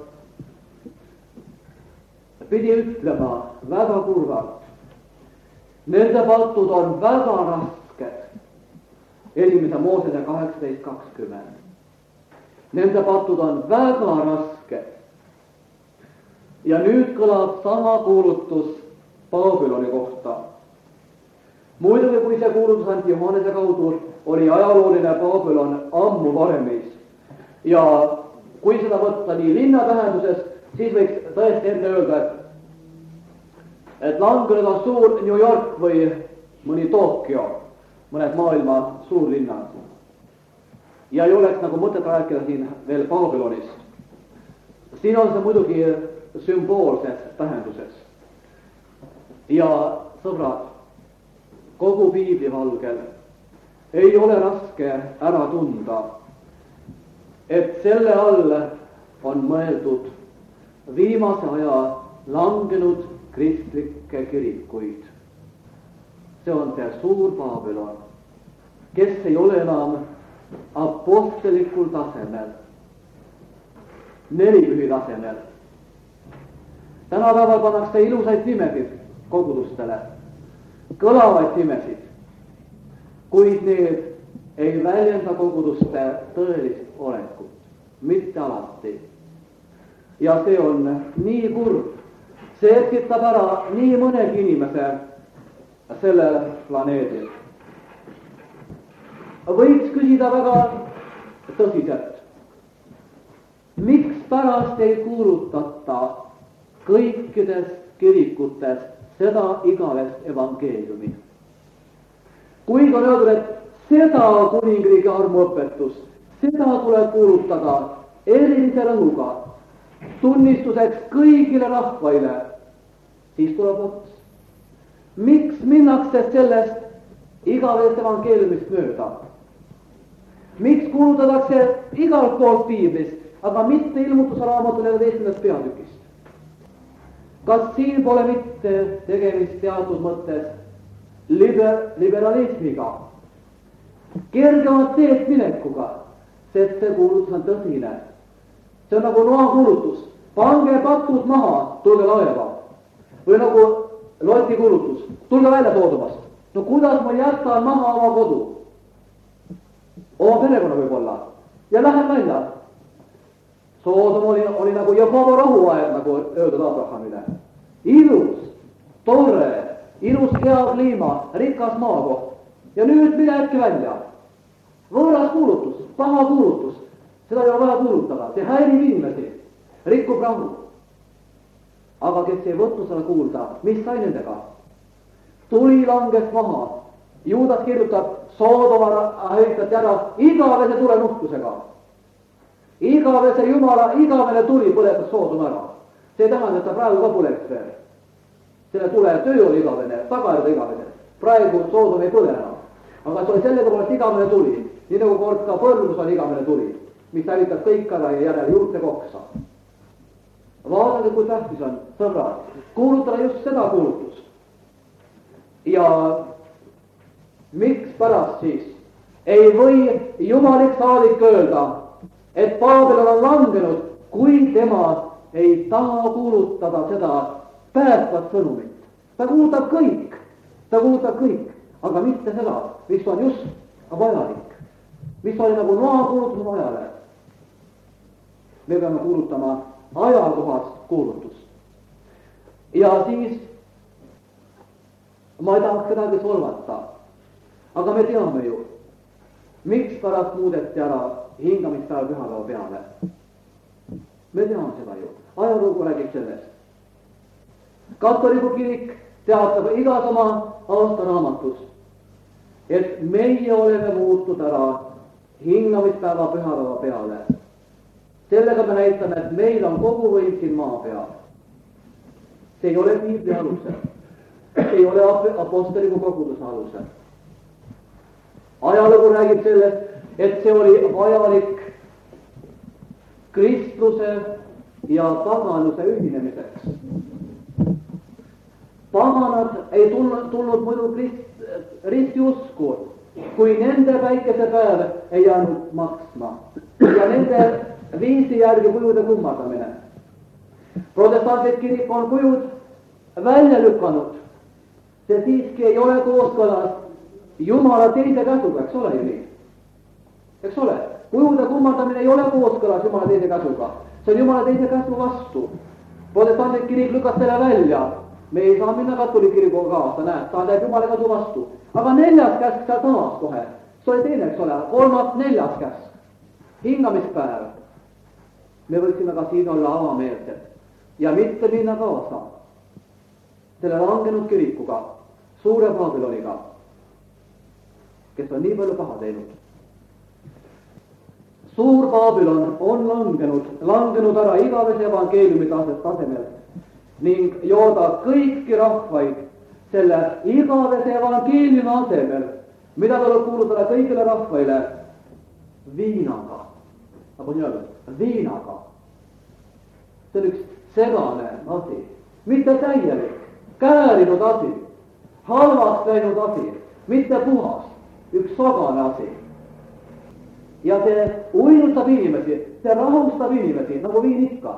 pidi ütlema väga kurvalt, nende patud on väga rasked. Esimese Moosese kaheksateist kakskümmend. Nende patud on väga rasked. Ja nüüd kõlab sama kuulutus Babyloni kohta. Muidugi, kui see kuulutus anti Johannese kaudu, oli ajalooline Babylon ammu varemeis. Ja kui seda võtta nii linna tähenduses, siis võiks tõesti enne öelda, et, et langenud on suur New York või mõni Tokyo, mõned maailma suurlinnad. Ja ei oleks nagu mõtet rääkida siin veel Babylonist. Siin on see muidugi sümboolses tähenduses. Ja sõbrad, kogu piibli valgel ei ole raske ära tunda, et selle all on mõeldud viimase aja langenud kristlikke kirikuid. See on see suur Babylon, kes ei ole enam apostelikul tasemel, nelipühi tasemel. Tänapäeval pannakse ilusaid nimesid kogudustele, kõlavaid nimesid, kuid need ei väljenda koguduste tõelist olekut, mitte alati. Ja see on nii kurb, see eksitab ära nii mõnegi inimese sellel planeedil. Võiks küsida väga tõsiselt, miks pärast ei kuulutata kõikides kirikutes seda igavest evangeeliumi? Kuid on öeldud, et seda kuningriigi armuõpetust, seda tuleb kuulutada erilise rõhuga, tunnistuseks kõigile rahvaile, siis tuleb ots. Miks minnakse sellest igavest evangeeliumist mööda? Miks kuulutatakse igalt poolt piiblist, aga mitte ilmutuse raamatu neljateistkümnendast peatükist? Kas siin pole mitte tegemist teatud mõttes liber, liberalismiga, kergemat teed minekuga, sest see kuulutus on tõsine. See on nagu noa kuulutus, pange patud maha, tulge laeva. Või nagu Loti kuulutus, tulge välja Soodomast. No kuidas ma jätan maha oma kodu? Oma perekonna võib-olla. Ja lähen välja. Soodom oli, oli nagu Jehova rahuaeg, nagu öeldud Abrahamile. Ilus, tore, ilus hea kliima, rikas maakoht. Ja nüüd mine äkki välja. Võõras kuulutus, paha kuulutus. Seda ei ole vaja kuulutada. See häirib inimesi, rikub rahu. Aga kes ei võtnud seda kuulda, mis sai nendega? Tuli langes maha. Juudas kirjutab, Soodoma hävitati ära igavese tulenuhtusega. Igavese Jumala, igavene tuli põletas Soodoma ära. See tähendab, et ta praegu ka põleks veel. Selle tule töö oli igavene, tagajärg igavene. Praegu Soodom ei põle enam. Aga see oli sellega poolest igavene tuli. Nii nagu kord ka põrmus on igavene tuli, mis hävitab kõik ära ja järele juurde koksa. Vaadake, kui tähtis on, sõbrad, kuulutada just seda kuulutust. Ja miks pärast siis ei või jumalik saadik öelda, et Paabelon on langenud, kui tema ei taha kuulutada seda päästvat sõnumit. ta kuulutab kõik, ta kuulutab kõik, aga mitte seda, mis on just vajalik, mis oli nagu noa kuulutus ajale. me peame kuulutama ajakohast kuulutust. ja siis ma ei tahaks kedagi solvata, aga me teame ju, miks pärast muudeti ära hingamispäev pühapäeva peale. me teame seda ju, ajalugu räägib sellest. Katoliku kirik teatab igas oma aastaraamatus, et meie oleme muutnud ära hingamispäeva pühapäeva peale. sellega me näitame, et meil on kogu võim siin maa peal. see ei ole piibli alusel, see ei ole apostoliku koguduse alusel. ajalugu räägib sellest, et see oli vajalik kristluse ja paganuse ühinemiseks. paganad ei tulnud, tulnud muidu krist, ristiusku, kui nende päikesepäev ei jäänud maksma ja nende viisi järgi kujude kummardamine. protestantlik kirik on kujud välja lükanud. see siiski ei ole kooskõlas Jumala teise käsuga, eks ole ju nii? eks ole, kujude kummardamine ei ole kooskõlas Jumala teise käsuga, see on Jumala teise käsu vastu. protestantlik kirik lükkas selle välja. me ei saa minna katoliku kirikuga kaasa, näed, ta teeb Jumala käsu vastu. aga neljas käsk seal samas kohe, see oli teine, eks ole, kolmas, neljas käsk, hingamispäev. me võiksime ka siin olla avameelsed ja mitte minna kaasa selle langenud kirikuga, suure Babyloniga, kes on nii palju paha teinud. suur Babylon on langenud, langenud ära igavese evangeeliumi tasemelt ning joodab kõiki rahvaid selle igavese evangeeliumi asemel, mida tuleb kuulutada kõigile rahvaile, viinaga. nagu nii öelda, viinaga. see on üks segane asi, mitte täielik, käärinud asi, halvaks läinud asi, mitte puhas, üks sagane asi. ja see uinutab inimesi, see rahustab inimesi, nagu viin ikka.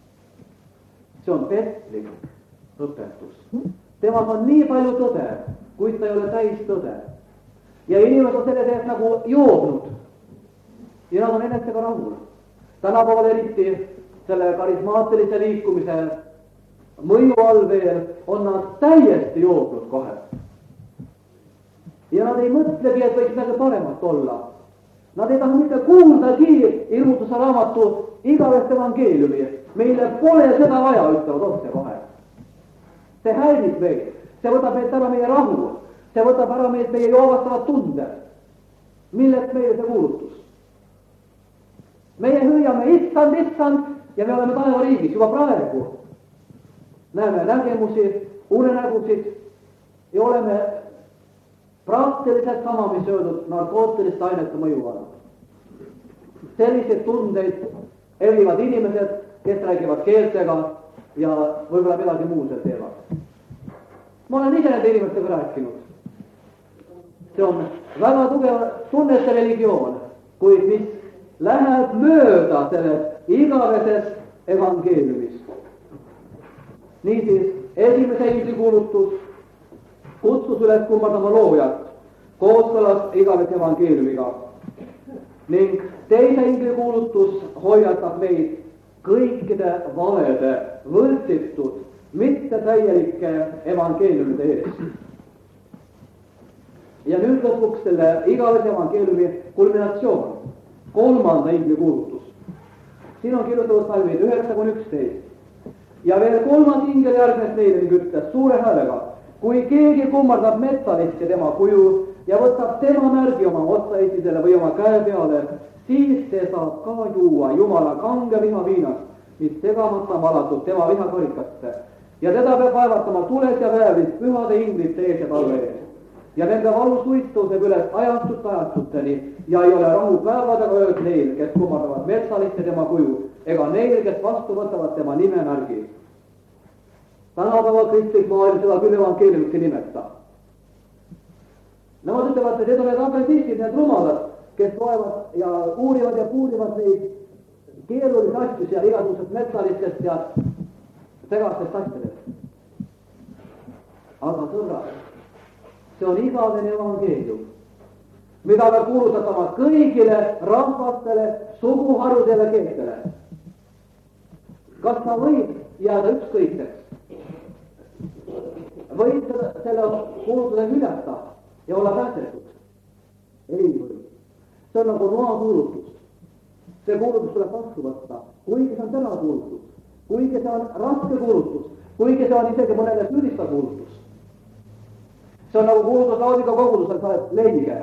see on petlik õpetus. temas on nii palju tõde, kuid ta ei ole täis tõde. ja inimesed on selle sees nagu joobnud. ja nad on enesega rahul. tänapäeval eriti selle karismaatilise liikumise mõju all veel on nad täiesti joobnud kohe. ja nad ei mõtlegi, et võiks midagi paremat olla. Nad ei taha mitte kuuldagi ilmutuse raamatu igavest evangeeliumi. meile pole seda vaja, ütlevad otse kohe. see häirib meid, see võtab meilt ära meie rahu, see võtab ära meilt meie joovastavad tunded. milleks meile see kuulutus? meie hüüame issand, issand ja me oleme taevariigis juba praegu. näeme nägemusi, unenägusid ja oleme praktiliselt sama, mis öeldud narkootiliste ainete mõju all. selliseid tundeid erinevad inimesed, kes räägivad keeltega ja võib-olla midagi muud seal teevad. ma olen ise nende inimestega rääkinud. see on väga tugev tunnete religioon, kuid mis läheb mööda sellest igavesest evangeeliumist. niisiis, esimese inglise kuulutus kutsus üles kummardama loojat kooskõlas igavese evangeeliumiga ning teise inglise kuulutus hoiatab meid kõikide valede, võltsitud, mittetäielike evangeeliumide ees. ja nüüd lõpuks selle igavese evangeeliumi kulminatsioon, kolmanda inglise kuulutus. siin on kirjutatud salmid üheksa kuni üksteist. ja veel kolmas ingel järgnes neile ning ütles suure häälega: kui keegi kummardab metsalist ja tema kuju ja võtab tema märgi oma otsaesidele või oma käe peale, siis see saab ka juua Jumala kange viha viinast, mis segamata malatud tema vihakarikasse. ja teda peab vaevatama tules ja väävlis pühade inglite ees ja talve ees. ja nende valus võist tõuseb üles ajastut ajastuteni ja ei ole rahu päevad ega ööd neil, kes kummardavad metsalist ja tema kuju, ega neil, kes vastu võtavad tema nimemärgi. tänapäeva kristlik maailm seda küll evangeeliumiks ei nimeta. Nemad ütlevad, et need on need adventistid, need rumalad, kes loevad ja uurivad ja puurivad neid keerulisi asjus ja igasugusest metsalistest ja segastest asjadest. Aga sõbrad, see on igavene evangeelium, mida me kuulutatama kõigile rahvastele, suguharudele, keeltele. Kas sa võid jääda ükskõikseks? Võid selle kuulutuse hüljata ja olla päästetud? Ei või. See on nagu noa kuulutus. See kuulutus tuleb vastu võtta, kuigi see on täna kuulutus, kuigi see on raske kuulutus, kuigi see on isegi mõnele süüdistav kuulutus. See on nagu kuulutus Laodika kogudusel, sa oled leige.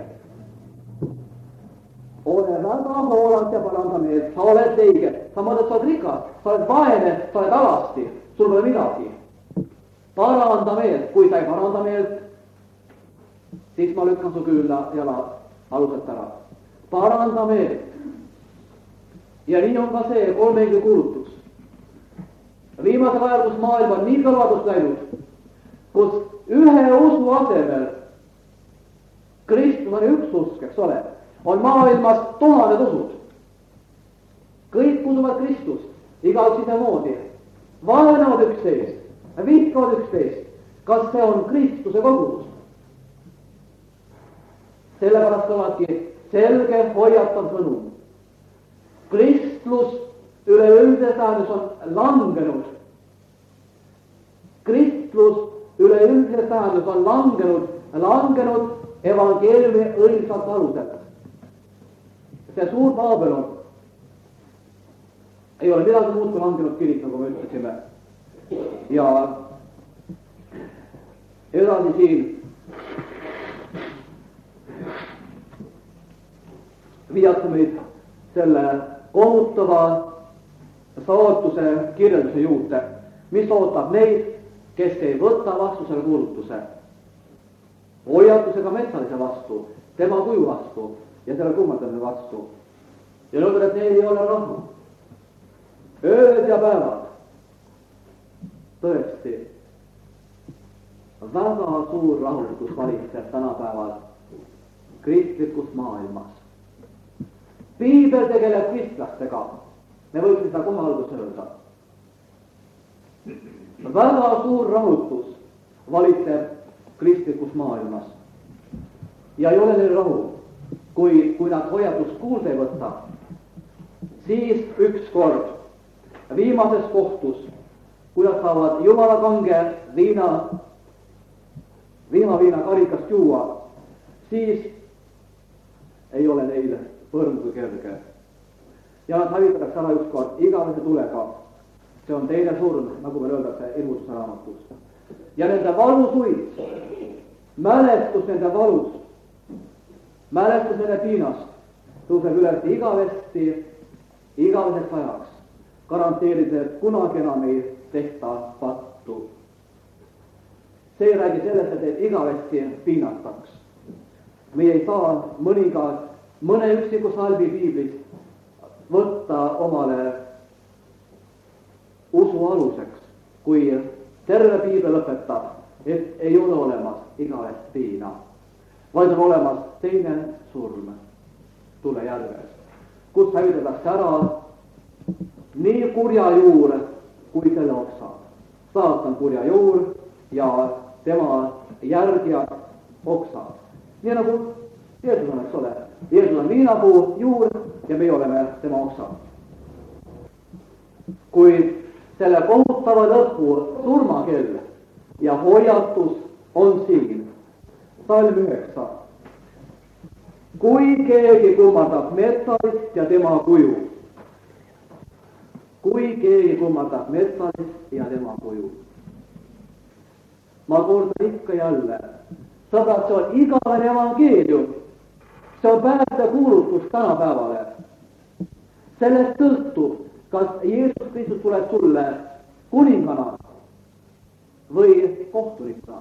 Ole väga hoolalt ja paranda meelt, sa oled leige, sa mõtled, sa oled rikas, sa oled vaene, sa oled alasti, sul pole midagi. Paranda meelt, kui sa ei paranda meelt, siis ma lükkan su külla jala aluselt ära. Paranda meelt. Ja nii on ka see kolmekümne kuulutus. Viimasel ajal, kus maailm on nii kõlvadust läinud, kus ühe usu asemel, Kristus on üks usk, eks ole, on maailmas tuhanded usud. Kõik usuvad Kristust, igaüks isemoodi, vaenavad üksteist, vihkavad üksteist. Kas see on Kristuse kogudus? Sellepärast olevadki selge hoiatav sõnum. Kristlus üleüldse tähendus on langenud. Kristlus üleüldse tähendus on langenud, langenud evangeeliumi õilsalt aluselt. See suur Babylon ei ole midagi muud kui langenud kirik, nagu me ütlesime. Ja edasi siin viiakse meid selle kohutava saatuse kirjelduse juurde, mis ootab neid, kes ei võta vastu selle kuulutuse. Hoiatusega metsalise vastu, tema kuju vastu ja selle kummaldamise vastu. Ja nõudel, et neil ei ole rahu. Ööd ja päevad. Tõesti, väga suur rahulikus valitseb tänapäeval kristlikus maailmas. Piibel tegeleb kristlastega. Me võiksime seda kohe alguses öelda. Väga suur rahutus valitseb kristlikus maailmas. Ja ei ole neil rahu, kui, kui nad hoiatust kuulda ei võtta. Siis ükskord viimases kohtus, kui nad saavad jumala kange viina, viina-viina karikast juua, siis ei ole neil põrm kui kerge. Ja nad hävitatakse ära ükskord igavese tulega. See on teine surm, nagu meil öeldakse ilmutuse raamatus. Ja nende valusuid, mälestus nende valust, mälestus nende piinast tõuseb üles igavesti, igaveseks ajaks, garanteerides, et kunagi enam ei tehta pattu. See ei räägi sellest, et teid igavesti piinataks. Me ei saa mõningad, mõne üksiku salvi piiblist võtta omale usu aluseks, kui terve piibel õpetab, et ei ole olemas igavest piina, vaid on olemas teine surm tulejärves, kus hävitatakse ära nii kurja juur kui selle oksad. Saatan kurja juur ja tema järgijad oksad. Nii nagu Jeesus on, eks ole. Jeesus on viinapuu juur ja meie oleme tema oksad. Kuid selle kohutava lõpu surmakell ja hoiatus on siin. Salm üheksa. Kui keegi kummardab metsalist ja tema kuju. Kui keegi kummardab metsalist ja tema kuju. Ma kordan ikka jälle. Sõbrad, see on igavene evangeelium. See on pääste kuulutus tänapäevale. Sellest tõstub, kas Jeesus Kristus tuleb sulle kuningana või kohtunikuna.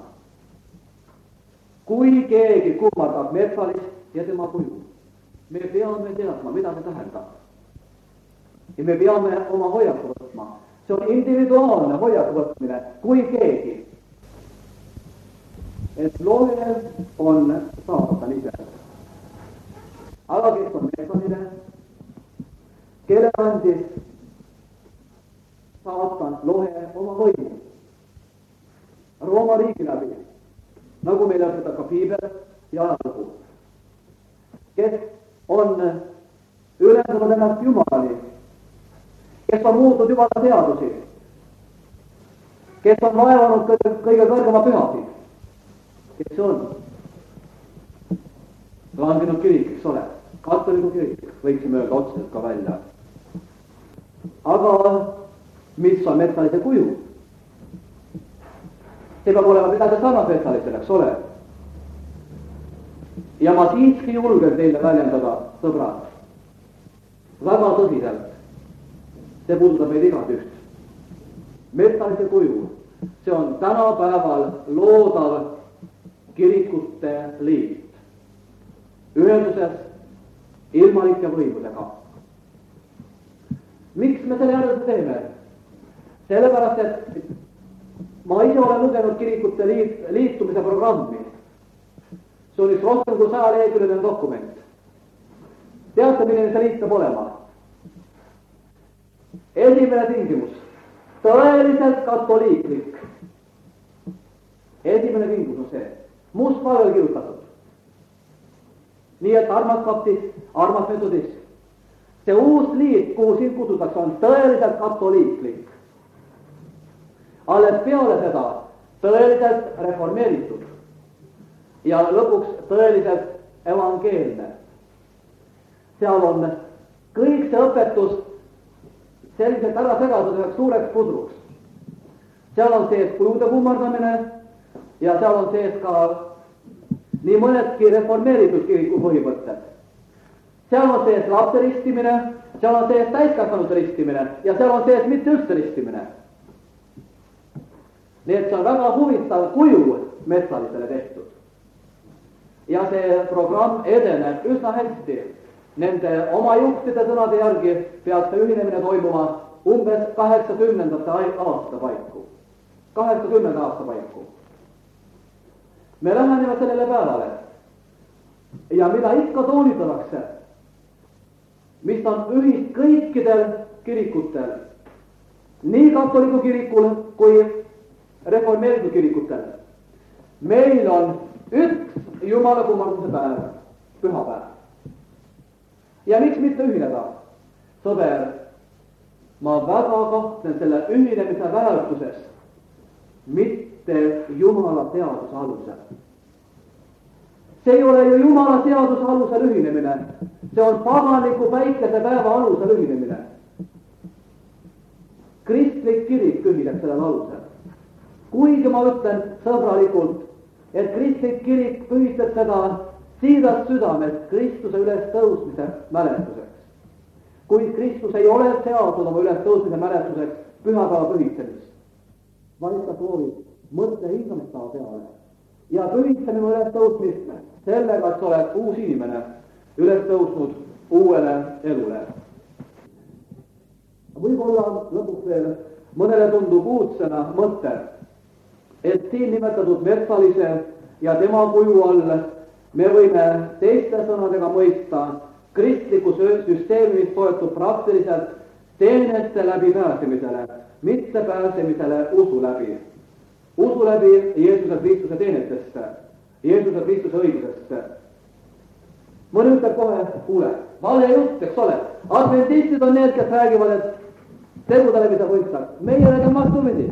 Kui keegi kummardab metsalist ja tema kuju, me peame teadma, mida see tähendab. Ja me peame oma hoiaku võtma. See on individuaalne hoiaku võtmine, kui keegi et lohe on saatan ise. Aga kes on metsaline, kelle andis saatan lohe oma võimu Rooma riigi läbi, nagu meile õpetab ka piibel ja ajalugu, kes on ülendanud ennast Jumalani, kes on muutnud Jumala seadusi, kes on vaevanud kõige, kõige kõrgema pühasi, kes on langenud kirik, eks ole, katoliku kirik, võiksime öelda otseselt ka välja. Aga mis on metsalise kuju? See peab olema midagi sarnast metsalisele, eks ole. Ja ma siiski julgen teile väljendada, sõbrad, väga tõsiselt. See puudutab meid igat üht. Metsalise kuju, see on tänapäeval loodav kirikute liit. Ühenduses ilmalike võimudega. Miks me selle järduse teeme? Sellepärast, et ma ise olen lugenud kirikute liit, liitumise programmi. See on üks rohkem kui saja leheküljeline dokument. Teate, milline see liit peab olema? Esimene tingimus. Tõeliselt katoliiklik. Esimene tingimus on see. Must valgel kirjutatud. Nii et armas baptist, armas metodist. See uus liit, kuhu siin kutsutakse, on tõeliselt katoliiklik. Alles peale seda tõeliselt reformeeritud ja lõpuks tõeliselt evangeelne. Seal on kõik see õpetus selliselt ära segatud üheks suureks pudruks. Seal on sees kujude kummardamine ja seal on sees ka nii mõnedki reformeeritud kiriku põhimõtted. Seal on sees lapse ristimine, seal on sees täiskasvanute ristimine ja seal on sees mitte üldse ristimine. Nii et see on väga huvitav kuju metsalisele tehtud. Ja see programm edeneb üsna hästi. Nende oma juhtide sõnade järgi peaks see ühinemine toimuma umbes kaheksakümnendate aasta paiku. kaheksakümnenda aasta paiku. Me läheneme sellele päevale. Ja mida ikka toonitatakse, mis on ühist kõikidel kirikutel, nii katoliku kirikul kui reformeeritud kirikutel. Meil on üks Jumala kummarduse päev, pühapäev. Ja miks mitte ühineda? Sõber, ma väga kahtlen selle ühinemise väärtuses, mitte Jumala seaduse alusel. See ei ole ju Jumala seaduse alusel ühinemine, see on paganiku päikesepäeva alusel ühinemine. Kristlik kirik ühineb sellel alusel. Kuigi ma ütlen sõbralikult, et kristlik kirik pühitab seda siirast südamet Kristuse üles tõusmise mälestuseks. Kuid Kristus ei ole seadnud oma üles tõusmise mälestuseks pühapäeva pühitsemist, vaid ta soovib mõtte hingamispäeva peale. Ja pühitseme üles tõusmist sellega, et sa oled uus inimene üles tõusnud uuele elule. Võib-olla lõpuks veel mõnele tundub uudsena mõte, et siin nimetatud metsalise ja tema kuju all me võime teiste sõnadega mõista kristliku süsteemi, mis toetub praktiliselt teenete läbi pääsemisele, mitte pääsemisele usu läbi. Usu läbi Jeesuse Kristuse teenetesse, Jeesuse Kristuse õigusesse. Mõni ütleb kohe, kuule, vale jutt, eks ole. Adventistid on need, kes räägivad, et tegude läbi saab võitsa. Meie räägime vastupidi.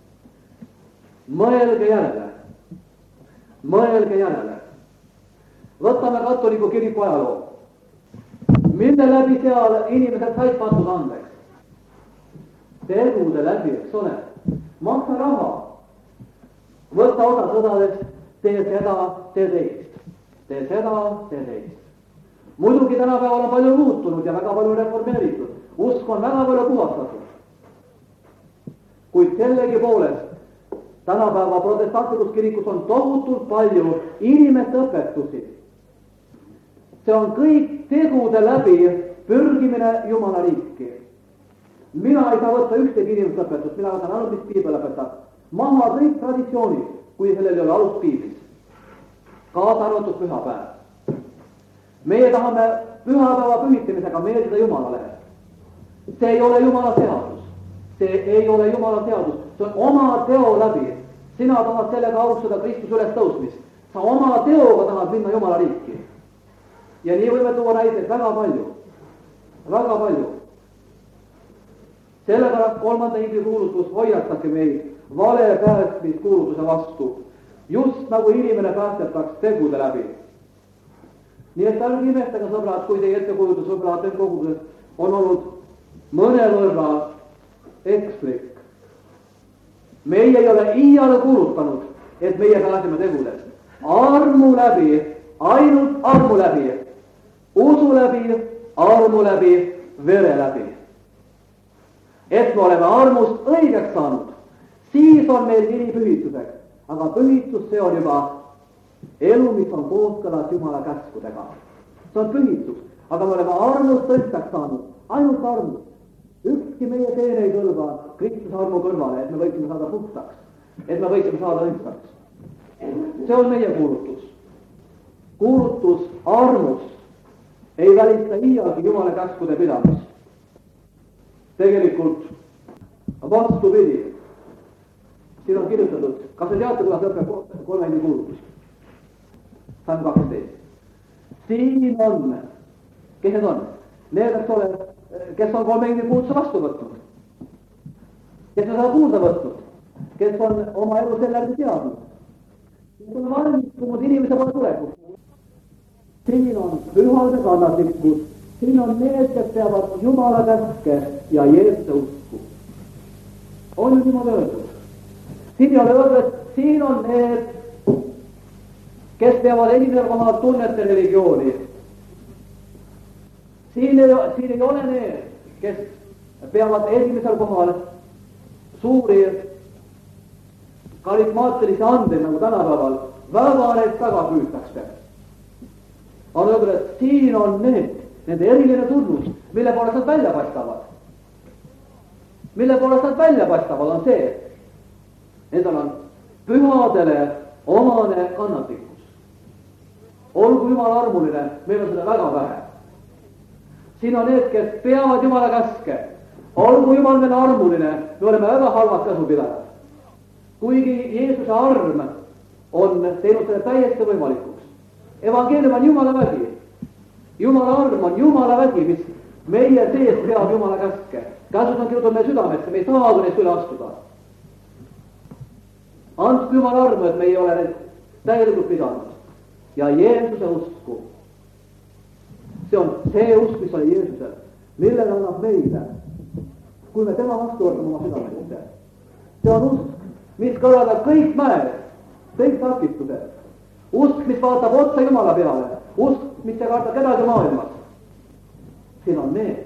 Mõelge järele. Mõelge järele. Võtame katoliku kiriku ajaloo. Mille läbi seal inimesed said pandud andeks? Tegude läbi, eks ole. Maksa raha. Võtta osa sõdadest, tee seda, tee teist. Tee seda, tee teist. Muidugi tänapäeval on palju muutunud ja väga palju reformeeritud. Usk on väga palju puhastatud. Kuid sellegi poolest tänapäeva protestantlikus kirikus on tohutult palju inimeste õpetusi. See on kõik tegude läbi pürgimine Jumala riiki. Mina ei saa võtta ühtegi inimeste õpetust, mina võtan ainult, mis piibel õpetab. Maha kõik traditsioonid, kui sellel ei ole alust piiblis. kaasa arvatud pühapäev. meie tahame pühapäeva pühitamisega meeldida Jumalale. see ei ole Jumala seadus, see ei ole Jumala seadus, see on oma teo läbi. sina tahad sellega austada Kristuse ülestõusmist, sa oma teoga tahad minna Jumala riiki. ja nii võime tuua näiteid väga palju, väga palju. sellepärast kolmanda inglise kuulutus hoiatake meid vale päästmiskuulutuse vastu, just nagu inimene päästetaks tegude läbi. nii et ärge imestage, sõbrad, kui teie ettekujutus võib-olla koguduses on olnud mõnevõrra ekslik. meie ei ole iiale kuulutanud, et meie pääseme tegudest. armu läbi, ainult armu läbi, usu läbi, armu läbi, vere läbi. et me oleme armust õigeks saanud, siis on meil nimi pühituseks. aga pühitus, see on juba elu, mis on kooskõlas Jumala käskudega. see on pühitus, aga me oleme armust õigeks saanud, ainult armust. ükski meie teen ei kõlba Kristuse armu kõrvale, et me võiksime saada puhtaks, et me võiksime saada õigeks. see on meie kuulutus. kuulutus armust ei välista iialgi Jumala käskude pidamist. tegelikult vastupidi. siin on kirjutatud, kas te teate, kuidas lõpeb kolmendi kuulutus? salm kaksteist. siin on, kes need on? Need, eks ole, kes on kolmendi kuulutuse vastu võtnud, kes on seda kuulda võtnud, kes on oma elu selle järgi seadnud, kes on valmistunud inimese poole tulekuks. siin on pühade kannatlikkus, siin on need, kes peavad Jumala käske ja Jeesuse usku. on ju niimoodi öeldud. siin ei ole öeldud, et siin on need, kes peavad esimesel kohal tunnete religiooni. siin ei, siin ei ole need, kes peavad esimesel kohal suuri karismaatilisi andeid, nagu tänapäeval väga neid taga püütakse. on öeldud, et siin on need, nende eriline tunnus, mille poolest nad välja paistavad. mille poolest nad välja paistavad, on see, nendel on pühadele omane kannatlikkus. olgu Jumal armuline, meil on seda väga vähe. siin on need, kes peavad Jumala käske. olgu Jumal meile armuline, me oleme väga halvad käsupidajad. kuigi Jeesuse arm on teinud selle täiesti võimalikuks. evangeelium on Jumala vägi. Jumala arm on Jumala vägi, mis meie sees peab Jumala käske. käsud on kirjutatud meie südamesse, me ei saa neist üle astuda. andku Jumala armu, et me ei ole neid täielikult pidanud. ja Jeesuse usku. see on see usk, mis oli Jeesusel, millele annab meile, kui me tema vastu võtame oma südamesse. see on usk, mis kõrvaldab kõik mäed, kõik takistused. usk, mis vaatab otsa Jumala peale, usk, mis ei karda kedagi maailmas. siin on need.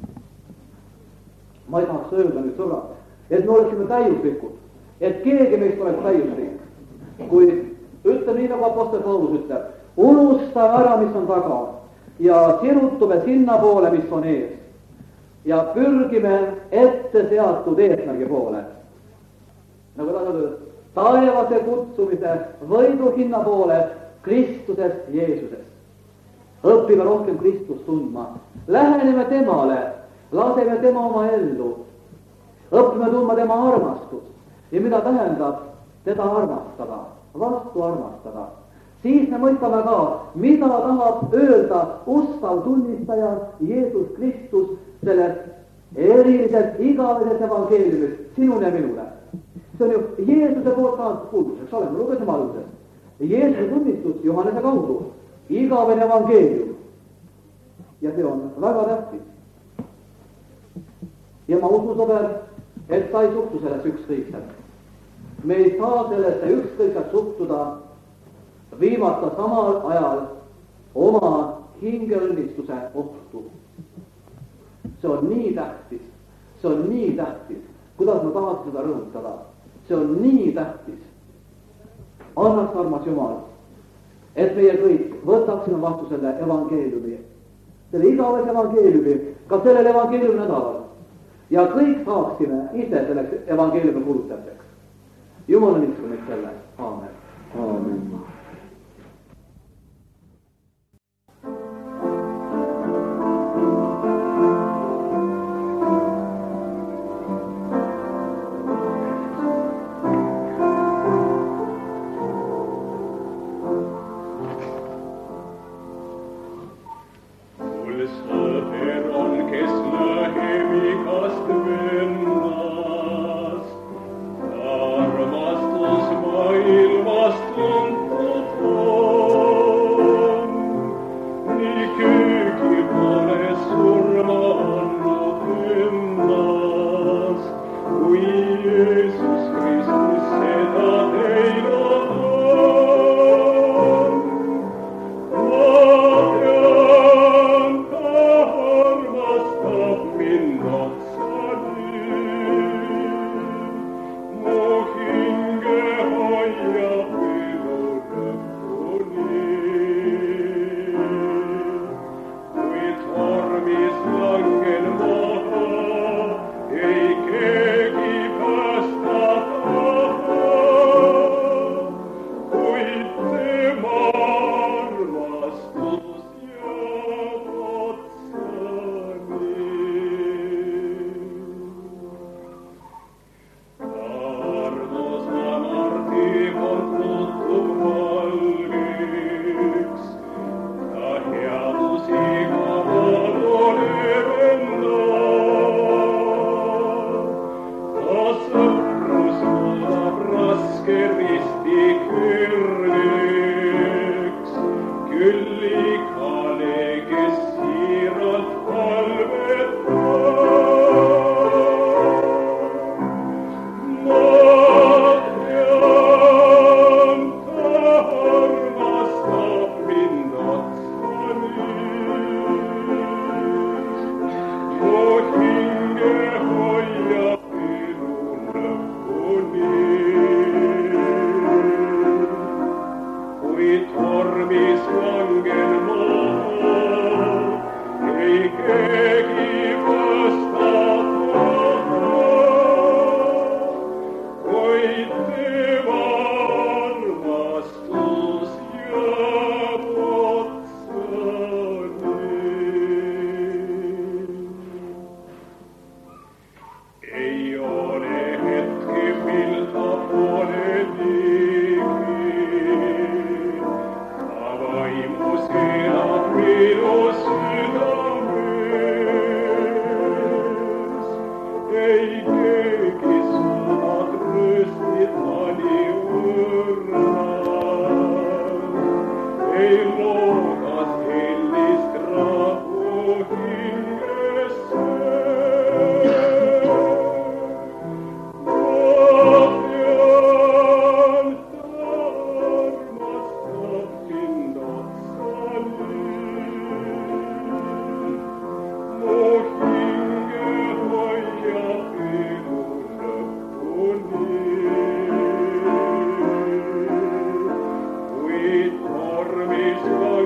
ma ei tahaks öelda nüüd sõbrad, et me oleksime täiuslikud, et keegi meist oleks täiuslik. kuid ütleme nii, nagu apostel Paulus ütleb, unusta ära, mis on taga ja sirutume sinnapoole, mis on ees. ja pürgime ette seatud eesmärgi poole. nagu ta on öeldud, taevase kutsumise võiduhinna poole Kristusest Jeesusest. õpime rohkem Kristust tundma, läheneme temale, laseme tema oma ellu, õpime tundma tema armastust ja mida tähendab teda armastada, vastu armastada. siis me mõistame ka, mida tahab öelda ustav tunnistaja Jeesus Kristus sellest erilisest igavesest evangeeliumist sinule ja minule. see on ju Jeesuse poolt antud kuulus, eks ole, me lugesime alguses. Jeesuse tunnistus Johannese kaudu, igavene evangeelium. ja see on väga tähtis. ja ma usun, sõber, et sa ei suhtu sellesse ükskõikselt. me ei saa sellesse ükskõikselt suhtuda, viimata samal ajal oma hingeõnnistuse ohtu. see on nii tähtis, see on nii tähtis, kuidas ma tahaks seda rõhutada. see on nii tähtis. annaks armas Jumal, et meie kõik võtaksime vastu selle evangeeliumi, selle igavese evangeeliumi, ka sellel evangeeliumi nädalal. ja kõik saaksime ise selleks evangeeliumi kuulutajateks. Jumal õnnitleb meid selle. Aamen. Aamen. With armies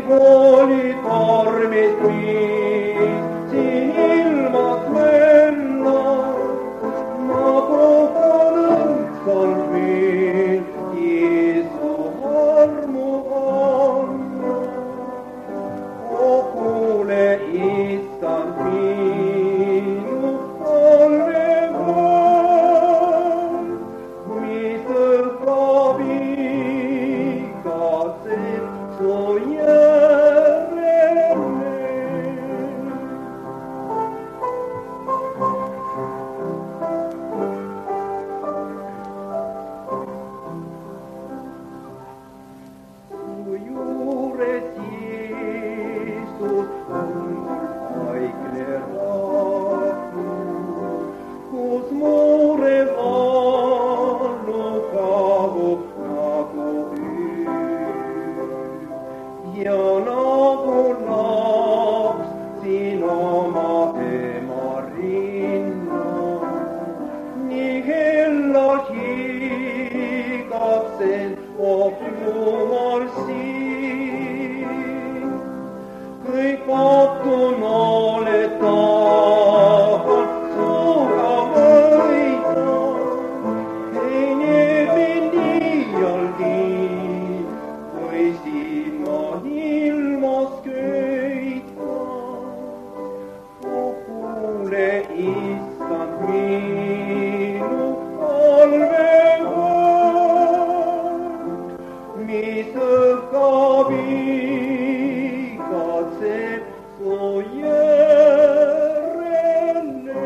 oli tormid viis, siin ilmad lennad, nagu õndsal veel Jeesu armu anna. O kuule, issand minu palvega, mis õlgab igatseb su järele. Su juures Jeesus on mul paikne rahvus, kus mure vannu kaob nagu öö. Ja nagu laps siin oma ema rinnal, nii hellalt hingab see, oh Jumal siin. Kõik pattun oled tahan suga võita, ei nebi niialgi, või siin ma ilmas köita. Oh kuule, issand minu palvega, mis õlgab igatseb su järele.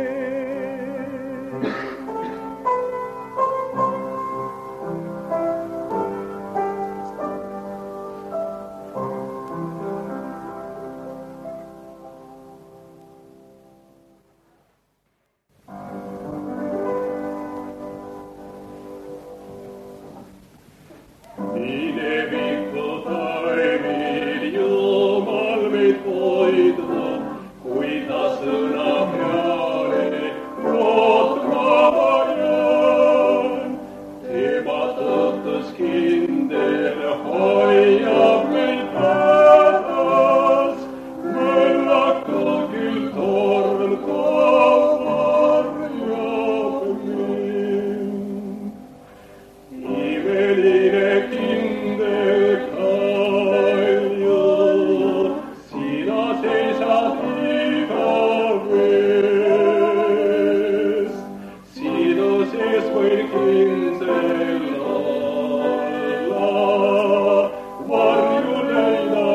Mineviku taevil Jumal meid hoidnud, kui ta sõna peale lootma jään. Tema tõotus kindel hoiab meid hädas, möllakul küll torm koos varjab mind. Imeline kindel kalju, sina seisad igavest. Sinu sees võin kindel olla, varju leida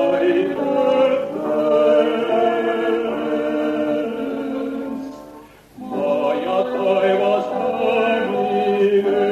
lainetest. Maa ja taevas hämine,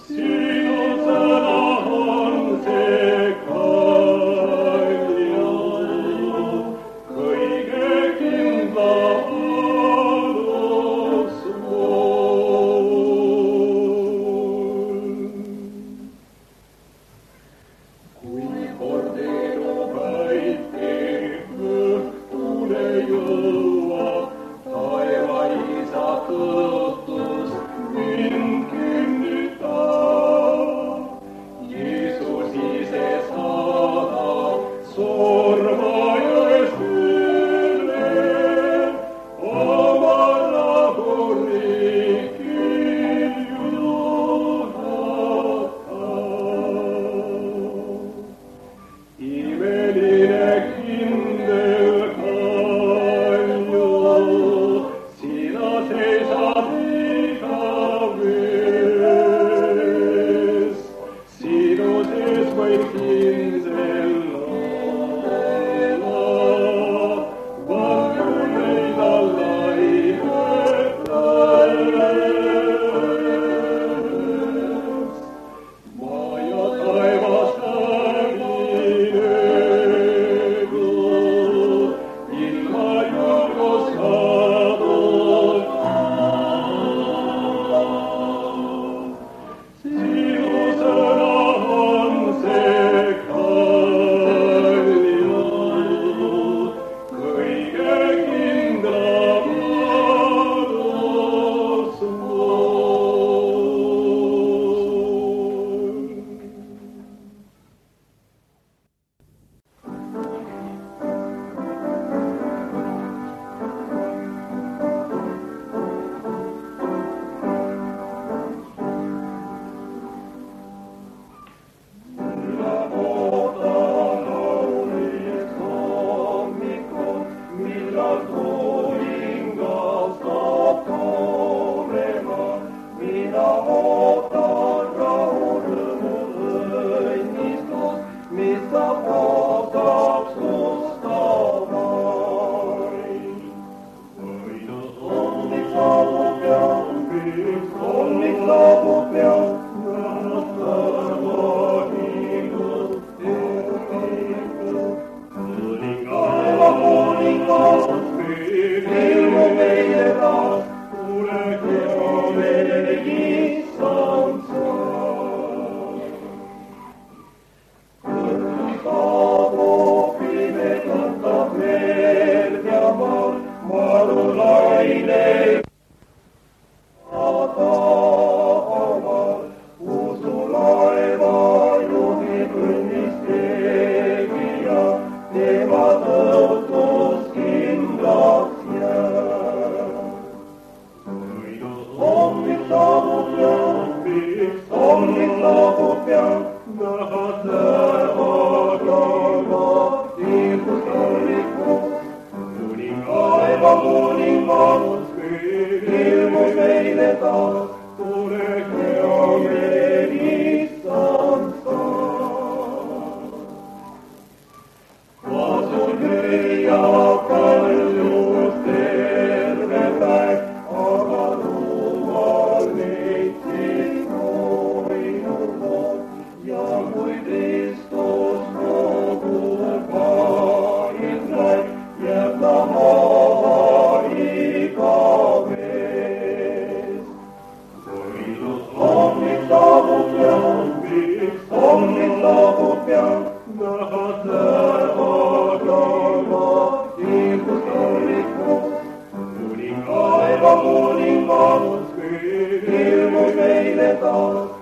Sinu sõna on see kalju. ilmu meile taas, tule hea meile, issand sa. Kõrgus saabub, pimedatab meelt ja maad, maru laine tahaval, usu laeva juhib õnnist tegija, tema tõotus kindlaks jääb. Hommik saabub ja, hommik saabub ja, nähad lähevad laeva, ilmus kõrlikus, kuningaeva kuningas, ilmus meile taas, tule hea meil, issand sa. Kasul hüüab kaljus terve päev, aga rumal meid siin hoinud on. Ja kui Kristus koogub maailm näib, jääb ta maha igavest. Hommik saabub ja, hommik saabub ja, nähad lähevad laeva, ilmus kõrlikus, kuningaeva kuningas, ilmus meile taas.